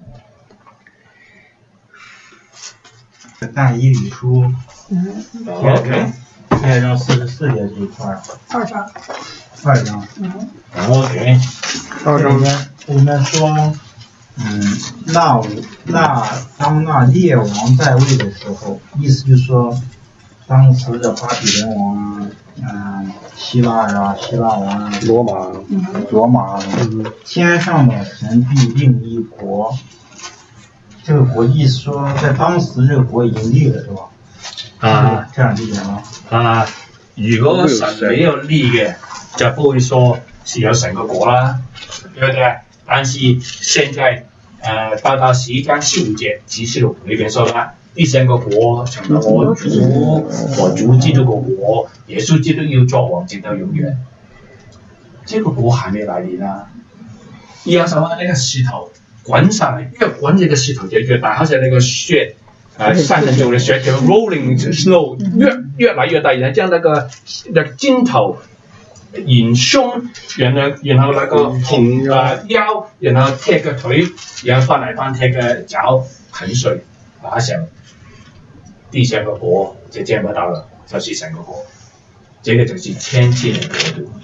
Speaker 8: 但以理書。
Speaker 4: 嗯
Speaker 3: OK，
Speaker 8: 第二章四十四節這一塊。
Speaker 4: 二章。
Speaker 8: 二章。
Speaker 4: 嗯。
Speaker 3: OK。
Speaker 8: 二章呢，這裡面說，嗯，那那當那列王在位的時候，意思就是說，當時的巴比倫王，嗯，希臘啊，希臘王啊，
Speaker 2: 羅馬，
Speaker 8: 羅馬，嗯，天上的神必另一國。這個國意思說，在當時這個國已經立了，是吧？啊，這樣理解嗎？
Speaker 3: 啊，如果神沒有立嘅，就不會說是有神個國啦，對不對？但是現在，呃，到到十一章十五節啟示錄裏邊說啦，第三個國成了我主我主基督個國，耶穌基督要作王直到永遠。這個國還沒來臨啊！有什麼那個石頭滾上來，越滾這個石頭就越大，好似那個雪。呃，山上做的雪叫 rolling snow， 越越來越大，然後將那個那個肩頭延胸，然後然後那個紅啊腰，然後踢個腿，然後翻來翻踢個腳，很碎，那時候地上個國就見不到了，就是神個國，這個就是千禧年國度。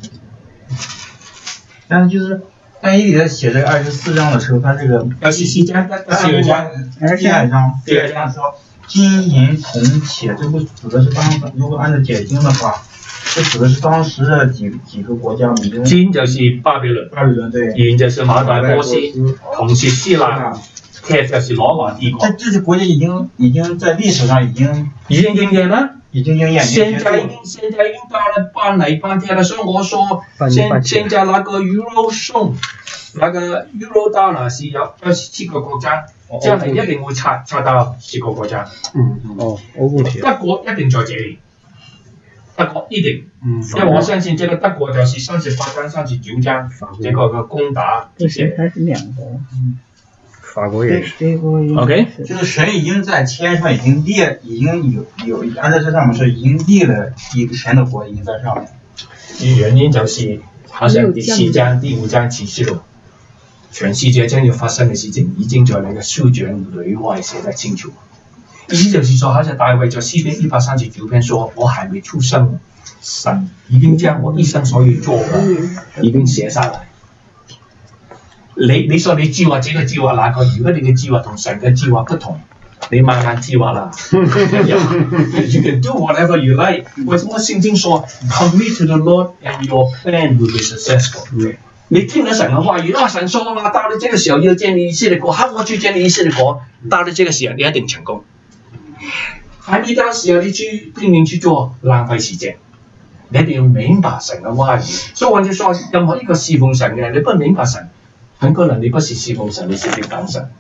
Speaker 8: 但是就是但以理在寫這個二十四章的時候，他這個
Speaker 3: 二十四章、二十二章、
Speaker 8: 第二章，第二章說金銀銅鐵，這不指的是當如果按照解經的話，這指的是當時的幾幾個國家。
Speaker 3: 金就是巴比倫，
Speaker 8: 巴比倫對，
Speaker 3: 銀就是馬代波斯，銅是希臘，鐵就是羅馬帝國。
Speaker 8: 但這些國家已經已經在歷史上已經
Speaker 3: 已經應驗了。
Speaker 8: 已經應驗。
Speaker 3: 現在已經現在已經到了搬來搬去了，所以我說現現在那個 Eurozone， 那個 Euro 到了是有二十七個國家，將來一定會拆拆到十個國家。嗯
Speaker 2: 哦，歐共體。
Speaker 3: 德國一定在這裡，德國一定，嗯，因為我相信這個德國就是三十八章、三十九章，這個個攻打。
Speaker 9: 不行，它是兩個。嗯。
Speaker 2: 法國也是。
Speaker 3: OK，
Speaker 8: 就是神已經在天上已經列，已經有有按照這上面說已經立了一個神的國已經在上面。
Speaker 3: 原因就是好像第四章、第五章啟示錄，全世界將要發生嘅事情已經在那個書卷裏外寫得清楚。意思就是說，好像大衛在詩篇一百三十九篇說：我還沒出生，神已經將我一生所要做嘅已經寫下來。 你你說你計劃這個計劃那個，如果你嘅計劃同神嘅計劃不同，你慢慢計劃啦。You can do whatever you like。為什麼聖經說 commit to the Lord and your plan will be successful？、嗯、你聽了神嘅話語，啊神說啦，到了這個時候要建立以色列國，好，我去建立以色列國，到了這個時候你一定成功。喺呢單時候你去拼命去做，浪費時間。你一定要明白神嘅話語。所以我就說，任何一個侍奉神嘅，你不明白神。很可能你不是侍奉神，你是敵擋神。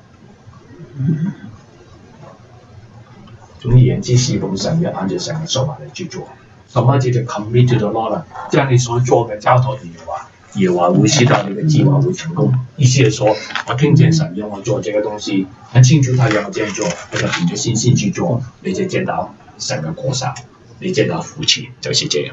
Speaker 3: 總而言之，侍奉神要按照神嘅說法嚟去做。什麼叫做 commit to the Lord？ 將你所做嘅交託耶和華，耶和華會使到你嘅計劃會成功。意思係說，我聽見神讓我做這個東西，很清楚他讓我這樣做，我就憑着信心去做，你就見到神嘅果實，你見到福氣，就是這樣。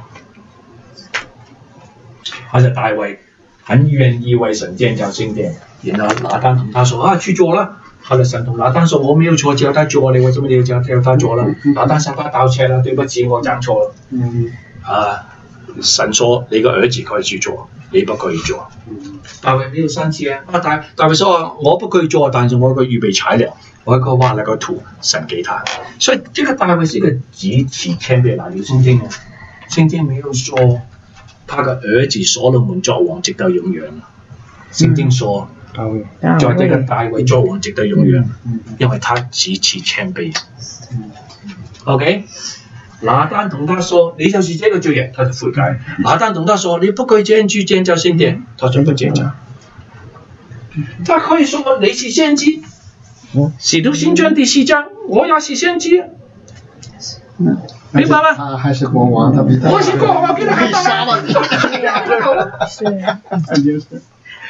Speaker 3: 好似大衛。很願意為神建造聖殿，然後拿單同他說啊去做啦。後來神同拿單說我沒有錯，叫他做，你為什麼你要叫叫他做啦？拿單向他道歉啦，對不起，我講錯了。嗯、啊，神說你個兒子可以去做，你不可以做。大衛沒有生氣啊，大大衛說我不可以做，但是我有個預備材料，我一個挖了個土，神給他。所以這個大衛是一個極其謙卑來的聖經啊，聖經沒有說。他的兒子所羅門作王直到永遠。聖經說，嗯、在這個大衛作王直到永遠，嗯、因為他極其謙卑。嗯、OK， 拿單同他說：你就是這個罪人，他就悔改。拿單同他說：你不可以這樣去建造聖殿，他就不建造。他可以說你是先知，使徒行傳第四章，我也是先知。嗯明白嗎？
Speaker 6: 他還是國王，他比他
Speaker 3: 我是國王，給他可以殺了你。
Speaker 5: 是，
Speaker 6: 那就是。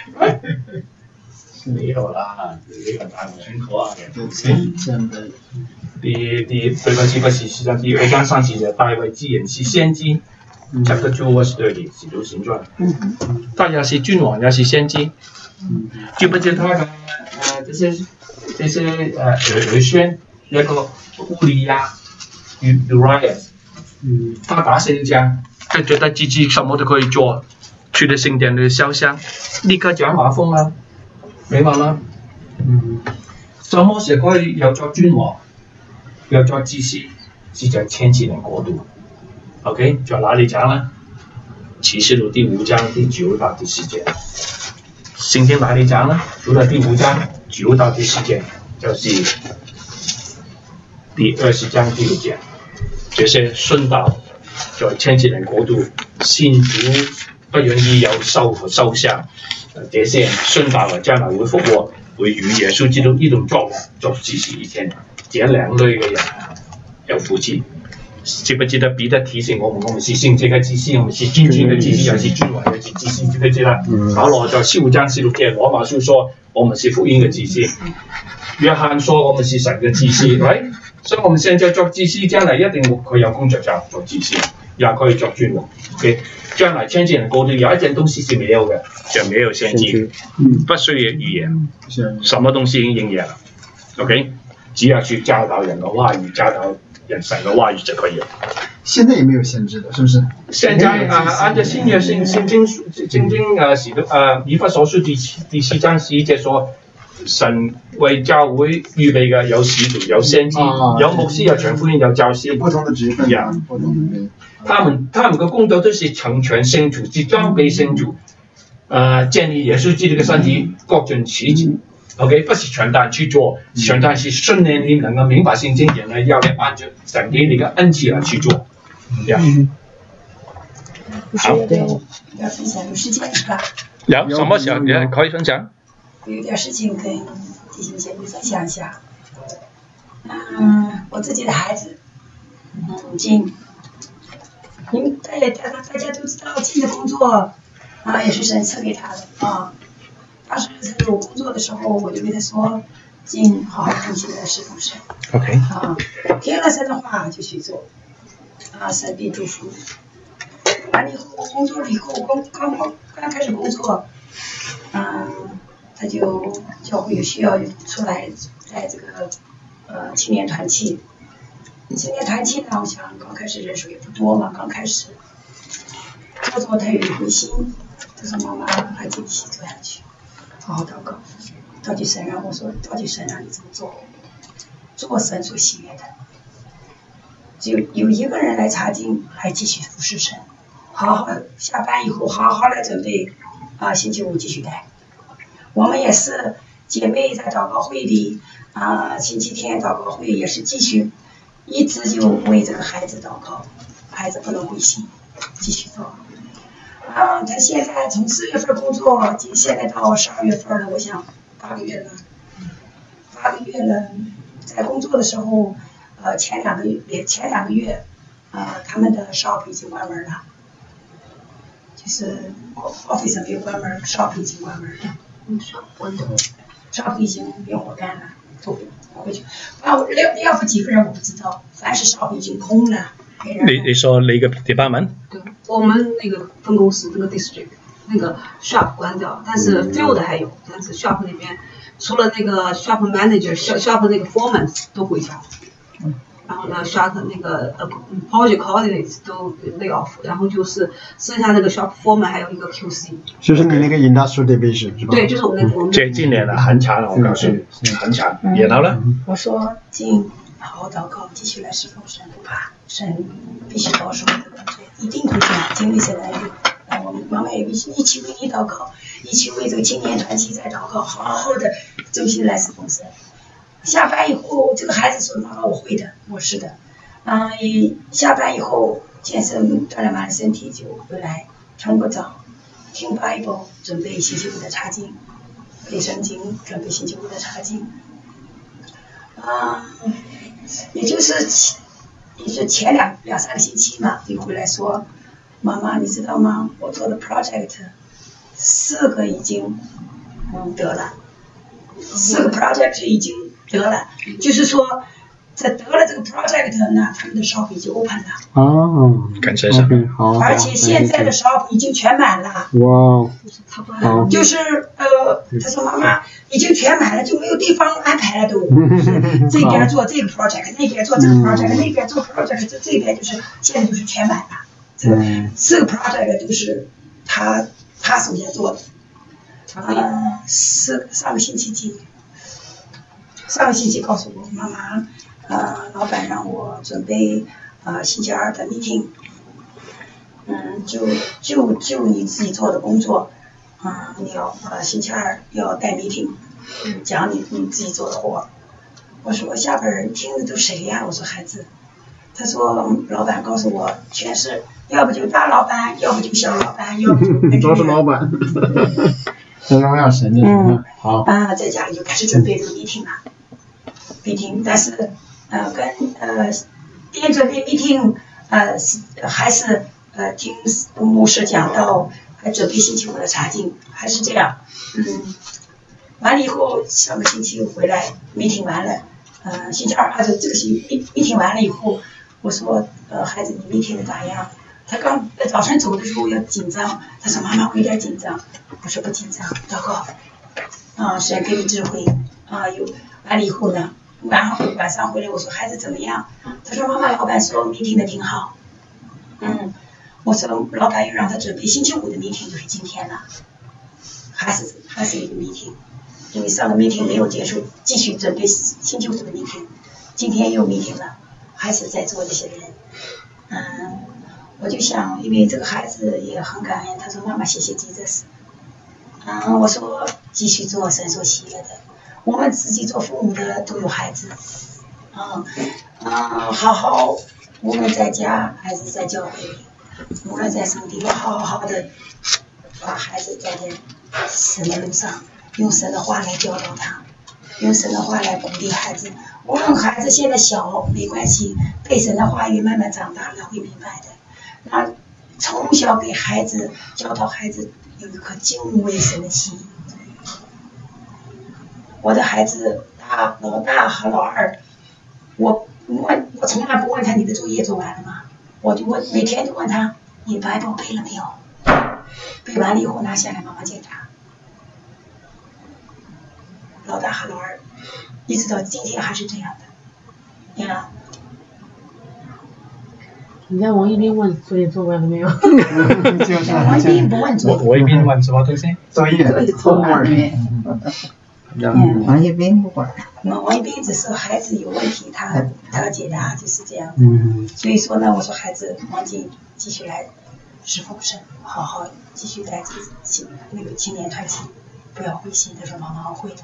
Speaker 3: 沒有啦，呢個大衛很可愛嘅。
Speaker 6: 真的。
Speaker 3: 第第對不起不是是第二章三節，大衛既然是先知 ，chapter two verse thirty，使徒行傳。他也是君王，也是先知。記不記得他嘅誒這些這些誒兒兒孫一個烏利亞。Uriah， 嗯，他打勝仗，他覺得自己什麼都可以做，去了聖殿裏燒香，立刻講話風啦，明白嗎？嗯，什麼時候可以又作君王，又作祭司，是在千禧年國度。OK， 在哪裡講呢？啟示錄第五章第九到第十節。聖經哪裡講呢？除了第五章九到第十節，就是第二十章第六節。這些殉道在千禧年國度，信主不願意有受和受傷，這些人殉道了，將來會復活，會與耶穌基督一同作王，作祭司一天。這兩類嘅人有福氣。記不記得彼得提醒我們，我們是聖潔嘅祭司，我們是尊敬嘅祭司，又是君王嘅祭司，記不記得？保羅在十五章十六節羅馬書說，我們是福音嘅祭司。約翰說，我們是神嘅祭司，right？所以我們現在做祭司，將來一定會有工作做做祭司，也可以做君王。OK， 將來千禧年國度有一件東西是沒有嘅，就沒有先知，不需要預言，什麼東西已經應驗了。OK， 只要去教導人嘅話語，教導人神嘅話語就可以了。
Speaker 6: 現在也沒有先知的，是不是？
Speaker 3: 現在啊，按照新約聖聖經聖經啊，使徒啊以弗所書第第四章十一節說。神為教會預備嘅有使徒、有先知、啊、有牧師、有傳福音、有教師，
Speaker 6: 不同的職分呀，不同的。
Speaker 3: 他們他們嘅工作都是成全聖徒，是裝備聖徒，呃，建立耶穌基督嘅身體，各盡其職。OK， 不是全單去做，全單是訓練你能夠明白聖經，然後要你按照神給你嘅恩賜來去做。嗯，好。
Speaker 4: 要分享有時間是吧？
Speaker 3: 有什麼時候你可以分享？
Speaker 4: 有點事情跟弟兄姐妹分享一下。嗯，我自己的孩子，嗯，金，因為大家大大家都知道金的工作啊，也是神賜給他的啊。當時在我工作的時候，我就跟他說，金好好專心的侍奉神。
Speaker 3: OK。
Speaker 4: 啊，聽了神的話就去做，啊，神必祝福。完了以後，我工作了以後，剛剛剛開始工作，嗯。他就教會有需要出來，在這個呃青年團契。青年團契呢，我想剛開始人數也不多嘛，剛開始。做做他有一個心，他說媽媽，還繼續做下去。 好好祷告。到底神让我说，到底神让你怎么做？做神所喜悦的。只有有一个人来查经，来继续服侍神，好好下班以后好好来准备啊，星期五继续带。我们也是姐妹在祷告会里啊，星期天祷告会也是继续，一直就为这个孩子祷告，孩子不能灰心，继续做。啊，他现在从四月份工作，现在到十二月份了，我想八个月了，八个月了，在工作的时候。呃，前两个月，前两个月，呃，他们的 shop 已经关门了，就是 office 没有关门 ，shop 已经关门了。
Speaker 7: 嗯 ，shop 关的
Speaker 4: ，shop 已经没有活干了，都回去。啊，要要不几个人我不知道，凡是 shop 已经空了。
Speaker 3: 你你说哪个 department？
Speaker 7: 对，我们那个分公司那个 district 那个 shop 关掉，但是 field 还有，但是 shop 里面除了那个 shop manager、shop 那个 foreman 都回家。然后呢 ，shop 那个呃 project coordinates 都 lay off， 然后就是剩下那个 shop foreman 还有一个 Q C。
Speaker 6: 就是你那个 industrial division 是吧？
Speaker 7: 对，就是我们那个。
Speaker 3: 这今年的很强了，我告诉你，很强。然后呢？
Speaker 4: 我说进好好祷告，继续来侍奉神，不怕，神必须保守你的工作，一定会这样经历神的恩典。啊，我们妈妈也一起一起为你祷告，一起为这个青年团体在祷告，好好的忠心来侍奉神。下班以后，这个孩子说：“妈妈，我会的，我是的。”嗯，下班以后健身锻炼完了身体就回来冲个澡，听 Bible， 准备星期五的查经，背圣经，准备星期五的查经。啊，也就是也就前两两三个星期嘛，就回来说：“妈妈，你知道吗？我做的 project 四个已经嗯得了，四个 project 已经。”得了，就是说，这得了这个 project 呢，他们的 shop 已经 open 了。
Speaker 6: 哦，
Speaker 3: 感谢神。
Speaker 6: Okay, 好。
Speaker 4: 而且现在的 shop 已经全满了。
Speaker 6: 哇。
Speaker 4: 好。就是呃，他说妈妈已经全满了，就没有地方安排了都。这边做这个 project， 那边做这个 project， 那边做 project， 这这边就是现在就是全满了。这个四个 project 都是他他首先做的。啊，是上个星期几？上个星期告诉我妈妈，呃，老板让我准备呃星期二的 meeting， 嗯，就就就你自己做的工作，啊、嗯，你要呃星期二要带 meeting， 讲你你自己做的活。我说下边人听的都谁呀？我说孩子，他说老板告诉我全是，要不就大老板，要不就小老板，要不就
Speaker 6: 都是老板。真荣耀神的。
Speaker 4: 嗯，
Speaker 6: 好。
Speaker 4: 啊，在家里就开始准备这个 meeting 了。meeting， 但是呃跟呃边准备 meeting， 呃还是呃听牧师讲到，还准备星期五的查经，还是这样，嗯，完了以后上个星期回来 meeting 完了，呃星期二还是这个星 meeting 完了以后，我说呃孩子你 meeting 的咋样？他刚早上走的时候有紧张，他说妈妈我有点紧张，我说不紧张，祷告，啊神给你智慧，啊有完了以后呢。然后晚上回来，我说孩子怎么样？他说妈妈，老板说 meeting 的挺好。嗯，我说老板又让他准备星期五的 meeting， 就是今天了，还是还是一个 meeting， 因为上个 meeting 没有结束，继续准备星期五的 meeting， 今天又 meeting 了，还是在做这些人。嗯，我就想，因为这个孩子也很感恩，他说妈妈谢谢 Jesus。嗯，我说继续做神所喜悦的。我们自己做父母的都有孩子，啊、嗯、啊、嗯，好好，无论在家还是在教会里，无论在什么地方，好好的把孩子带在神的路上，用神的话来教导他，用神的话来鼓励孩子。无论孩子现在小没关系，被神的话语慢慢长大了会明白的。那从小给孩子教导孩子有一颗敬畏神的心。我的孩子大老大和老二，我问我从来不问他你的作业做完了吗？我就问每天都问他你 Bible 背了没有？背完了以后拿下来妈妈检查。老大和老二，一直到今天还是这样的。呀，
Speaker 10: 你让王一斌问作业做完了没有？
Speaker 6: 就是
Speaker 5: 王一斌不问作业。
Speaker 3: 我一邊問什麼東西？
Speaker 6: 作业
Speaker 5: 做完没？
Speaker 2: 嗯，
Speaker 9: 王一斌不管。
Speaker 5: 那王一斌只是孩子有问题，他他的解答就是这样。
Speaker 6: 嗯，
Speaker 5: 所以说呢，我说孩子，王静继续来师傅生，好好继续在这青那个青年团体，不要灰心。他说妈妈我会的。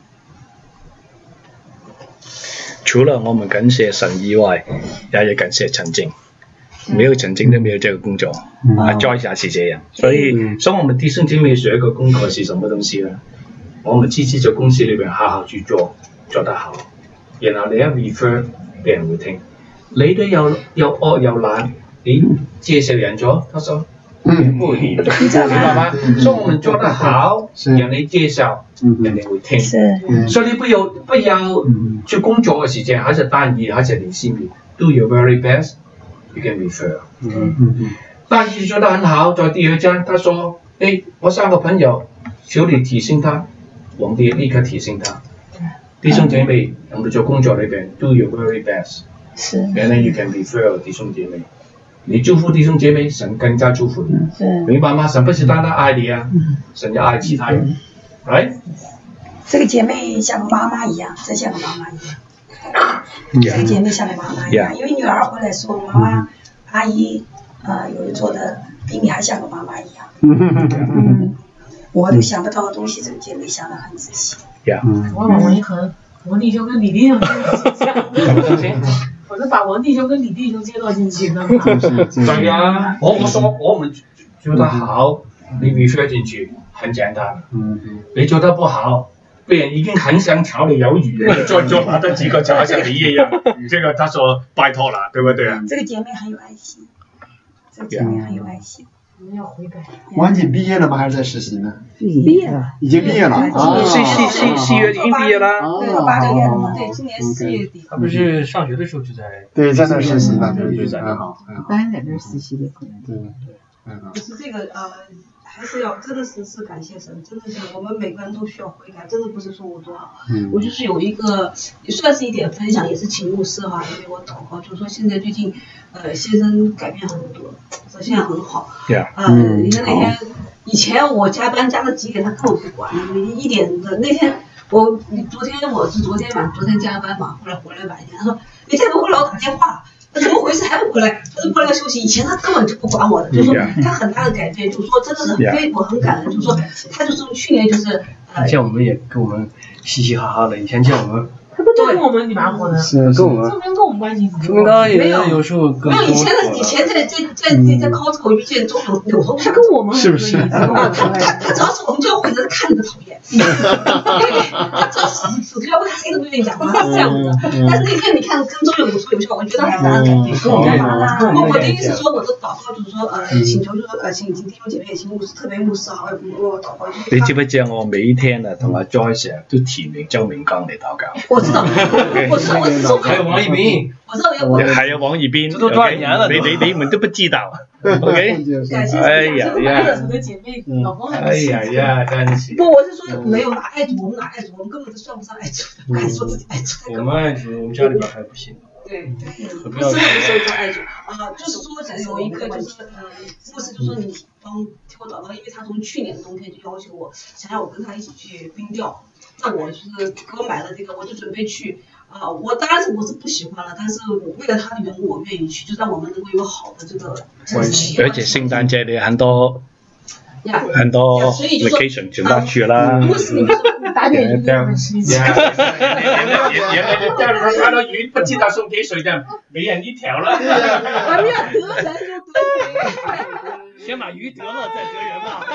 Speaker 11: 除了我们感謝神以外，也要感謝陳靜。沒有陳靜都沒有這個工作。
Speaker 6: 嗯、
Speaker 11: 啊 ，Joyce 也是這樣，所以，
Speaker 3: 嗯，所以我們弟兄姐妹學一個功課是什麼東西呢？我們次次在公司裏邊好好去做，做得好，然後你一 refer，別人會聽。你都有有惡有懶，你介紹人咗，他說
Speaker 6: 嗯，
Speaker 3: 不理，明白嗎？所以我們做得好，人哋介紹，人哋會聽。
Speaker 5: 是，
Speaker 3: 所以你不要不要去工作嘅時間，還是單一，還是你心裡 do your very best，you can refer。
Speaker 6: 嗯嗯
Speaker 3: 單一做得很好，在第二章他說：誒，我三個朋友，求你提醒他，皇帝立刻提醒他。弟兄姐妹，我們做工作裏邊 do your very best。
Speaker 5: 是。
Speaker 3: 然後 you can refer 弟兄姐妹。你祝福弟兄姐妹，神更加祝福你，
Speaker 5: 是
Speaker 3: 明白嗎？神不是單單愛你啊，神要愛其他人，right？
Speaker 5: 这个姐妹像个妈妈一样，真像个妈妈一样。这个姐妹像个妈妈一样，因为女儿回来说妈妈、阿姨，呃，有人做的比你还像个妈妈一样。嗯，我都想不到的东西，这个姐妹想得很仔细。
Speaker 10: 我把王一恒、王弟兄跟李弟兄介绍进去，我是把王弟兄跟李弟兄介绍进去的。
Speaker 3: 对呀，我我說我們做得好，你 refer 進去很簡單。
Speaker 6: 嗯，
Speaker 3: 你做得不好，別人已經很想炒你魷魚了，再做拿得幾個炒像你一樣，這個他說拜託了，對不對啊？
Speaker 5: 這個姐妹很有愛心，這個姐妹很有愛心。
Speaker 10: 我們要悔改。
Speaker 6: 王姐畢業了嗎？還是在實習呢？
Speaker 5: 畢業了，
Speaker 6: 已經畢業了。啊，
Speaker 11: 四四四四月已經畢業啦。
Speaker 5: 對，八個月了嘛，對，今年四月底。
Speaker 2: 他不是上學的時候就在。
Speaker 6: 對，在那實習呢，
Speaker 2: 對
Speaker 6: 對，很好，很好。
Speaker 9: 一般在這實習的可能。
Speaker 6: 對對，很好。
Speaker 7: 就是這個呃，還是要真的是是感謝神，真的是我們每個人都需要悔改，真的不是說我多好。
Speaker 6: 嗯。
Speaker 7: 我就是有一個也算是一點分享，也是請牧師哈，因為我禱告，就是說現在最近呃先生改變很多，說現在很好。
Speaker 11: Yeah.
Speaker 7: 呃，你看那天以前我加班加到幾點，他根本不管，一點的那天我昨天我是昨天嘛，昨天加班嘛，後來回來晚一點，他說你再不回來我打電話了。怎麼回事還不回來？他說過來休息。以前他根本就不管我的，就是說他很大的改變，就是說真的是很非我很感恩，就是說他就是去年就是呃，
Speaker 2: 見我們也跟我們嘻嘻哈哈的，以前見我們。
Speaker 10: 他不都跟我們你媽活的？
Speaker 6: 是
Speaker 2: 跟我們。
Speaker 10: 說明跟我們關係
Speaker 2: 說明他也有時候跟。
Speaker 7: 沒有以前的以前在在在在在 Costco 遇見中有有同事，
Speaker 10: 他跟我們
Speaker 6: 是不是？
Speaker 7: 他他他只要是我們教會的，看着都討厭，因為他只要是主教會，他誰都不願意講嘛，他是這樣的。但是那天你看跟周有說有效，我覺得很大的改變。
Speaker 2: 跟我們
Speaker 7: 我我的意思說，我的禱告就是說，呃，請求就是呃，請請弟兄姐妹，請牧師，特別牧師啊，我我禱告就是。
Speaker 11: 你知唔知我每天啊同阿 Joyce 都提名周明剛嚟禱告。
Speaker 7: 我知道，我知道，我知道。
Speaker 2: 還有王一鳴。
Speaker 7: 我知道有我。
Speaker 11: 還有王一斌。
Speaker 2: 這都多少年了？
Speaker 11: 你你你們都不知道。OK。
Speaker 7: 感謝。
Speaker 11: 哎呀呀。
Speaker 10: 我的姐妹老公還
Speaker 3: 哎呀呀，真是。
Speaker 7: 不，我是說沒有哪愛主，我們哪愛主，我們根本都算不上愛主的，不敢說自己愛主。
Speaker 2: 我們愛主，我們家裡邊還不信。
Speaker 7: 對對，不是我的時候就愛主啊，就是說有一個就是呃，牧師就說你幫替我禱告，因為他從去年冬天就要求我，想讓我跟他一起去冰釣，那我就是給我買了這個，我就準備去啊，我當然是我是不喜歡了，但是我為了他的緣故，我願意去，就讓我們能夠有好的這個關係。
Speaker 11: 而且聖誕節你很多。
Speaker 7: 呀，
Speaker 11: 很多 vacation 全都去了。
Speaker 7: 不是你們
Speaker 10: 打點魚給我們吃。
Speaker 3: 呀，原來就釣到看到魚，不知道送給誰的，每人一條了。
Speaker 7: 還沒有得人就得。
Speaker 2: 先把魚得了，再得人嘛。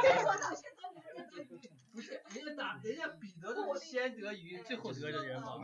Speaker 2: 不是，人家打，人家彼得都是先得魚，最後得的人嘛。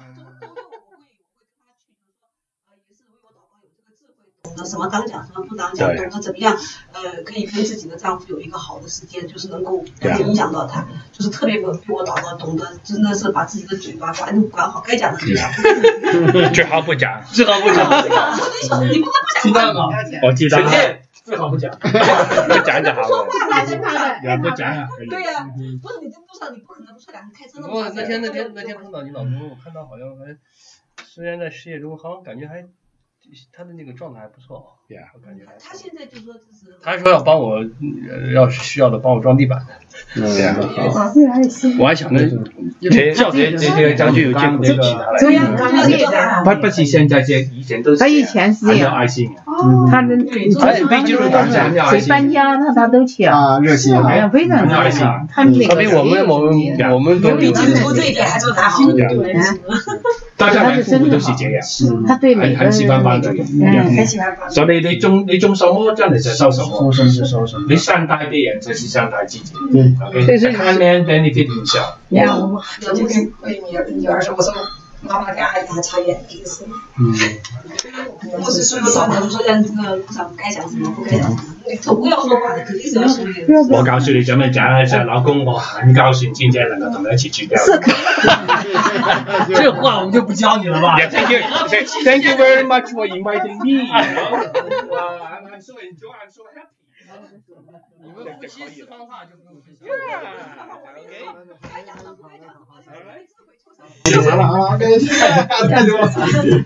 Speaker 7: 懂得什麼當講，什麼不當講，懂得怎麼樣，呃，可以跟自己的丈夫有一個好的時間，就是能夠影響到他，就是特別給我禱告，懂得真的是把自己的嘴巴管管好，該講的就講。
Speaker 11: 最好不講，
Speaker 2: 最好不
Speaker 7: 講。你不能不講。知道嗎？
Speaker 11: 我知道。
Speaker 3: 最好不講。
Speaker 11: 不講就好了。
Speaker 3: 也不講啊。
Speaker 7: 對呀，不是你在路上，你不可能不是兩個開車那麼。
Speaker 2: 我那天那天那天碰到你老公，我看他好像還，雖然在事業中，好像感覺還。 他的那个状态还不错。
Speaker 11: Yeah，
Speaker 2: 我感觉还。
Speaker 7: 他现在就说这是。
Speaker 2: 他说要帮我，呃要是需要的帮我装地板的。
Speaker 11: 对啊。
Speaker 2: 我还想着叫这这些家具有接那个。
Speaker 9: 这样刚这个。
Speaker 3: 不不是现在这以前都是。
Speaker 9: 他以前是这样。
Speaker 3: 爱心。
Speaker 9: 他的
Speaker 3: 他就是刚才
Speaker 9: 谁搬家他他都去
Speaker 6: 啊，热心
Speaker 9: 啊，非常热心。他们那个。
Speaker 2: 他比我们我们我们都
Speaker 7: 比基督徒这一点还做得好。
Speaker 3: 大家来父母都是这样，
Speaker 9: 他对每个人
Speaker 3: 很喜欢帮人，
Speaker 5: 嗯，很喜欢帮。
Speaker 3: 所以你种你种什么，真的是收什么。
Speaker 6: 收什么收什么。
Speaker 3: 你善待别人，就是善待自己。
Speaker 6: 对。
Speaker 3: OK， 看面 benefit 影响。
Speaker 5: 然后我就跟我女儿女儿说，我说妈妈跟阿姨还差远一个是。
Speaker 6: 嗯。
Speaker 7: 不是说说的，说在这个路上不该讲什么，不该讲什么，总不要说话的，肯定是要说的。
Speaker 3: 我告诉你，咱们讲一下，老公，我很高兴今天能够跟我们一起去钓鱼。
Speaker 2: 这话我们就不教你了吧
Speaker 3: ？Yeah, thank you, thank you very much for inviting me. I'm so enjoy, I'm so happy.
Speaker 2: 你们夫妻私房话就不用分享。
Speaker 6: 好了好了，OK，太多了。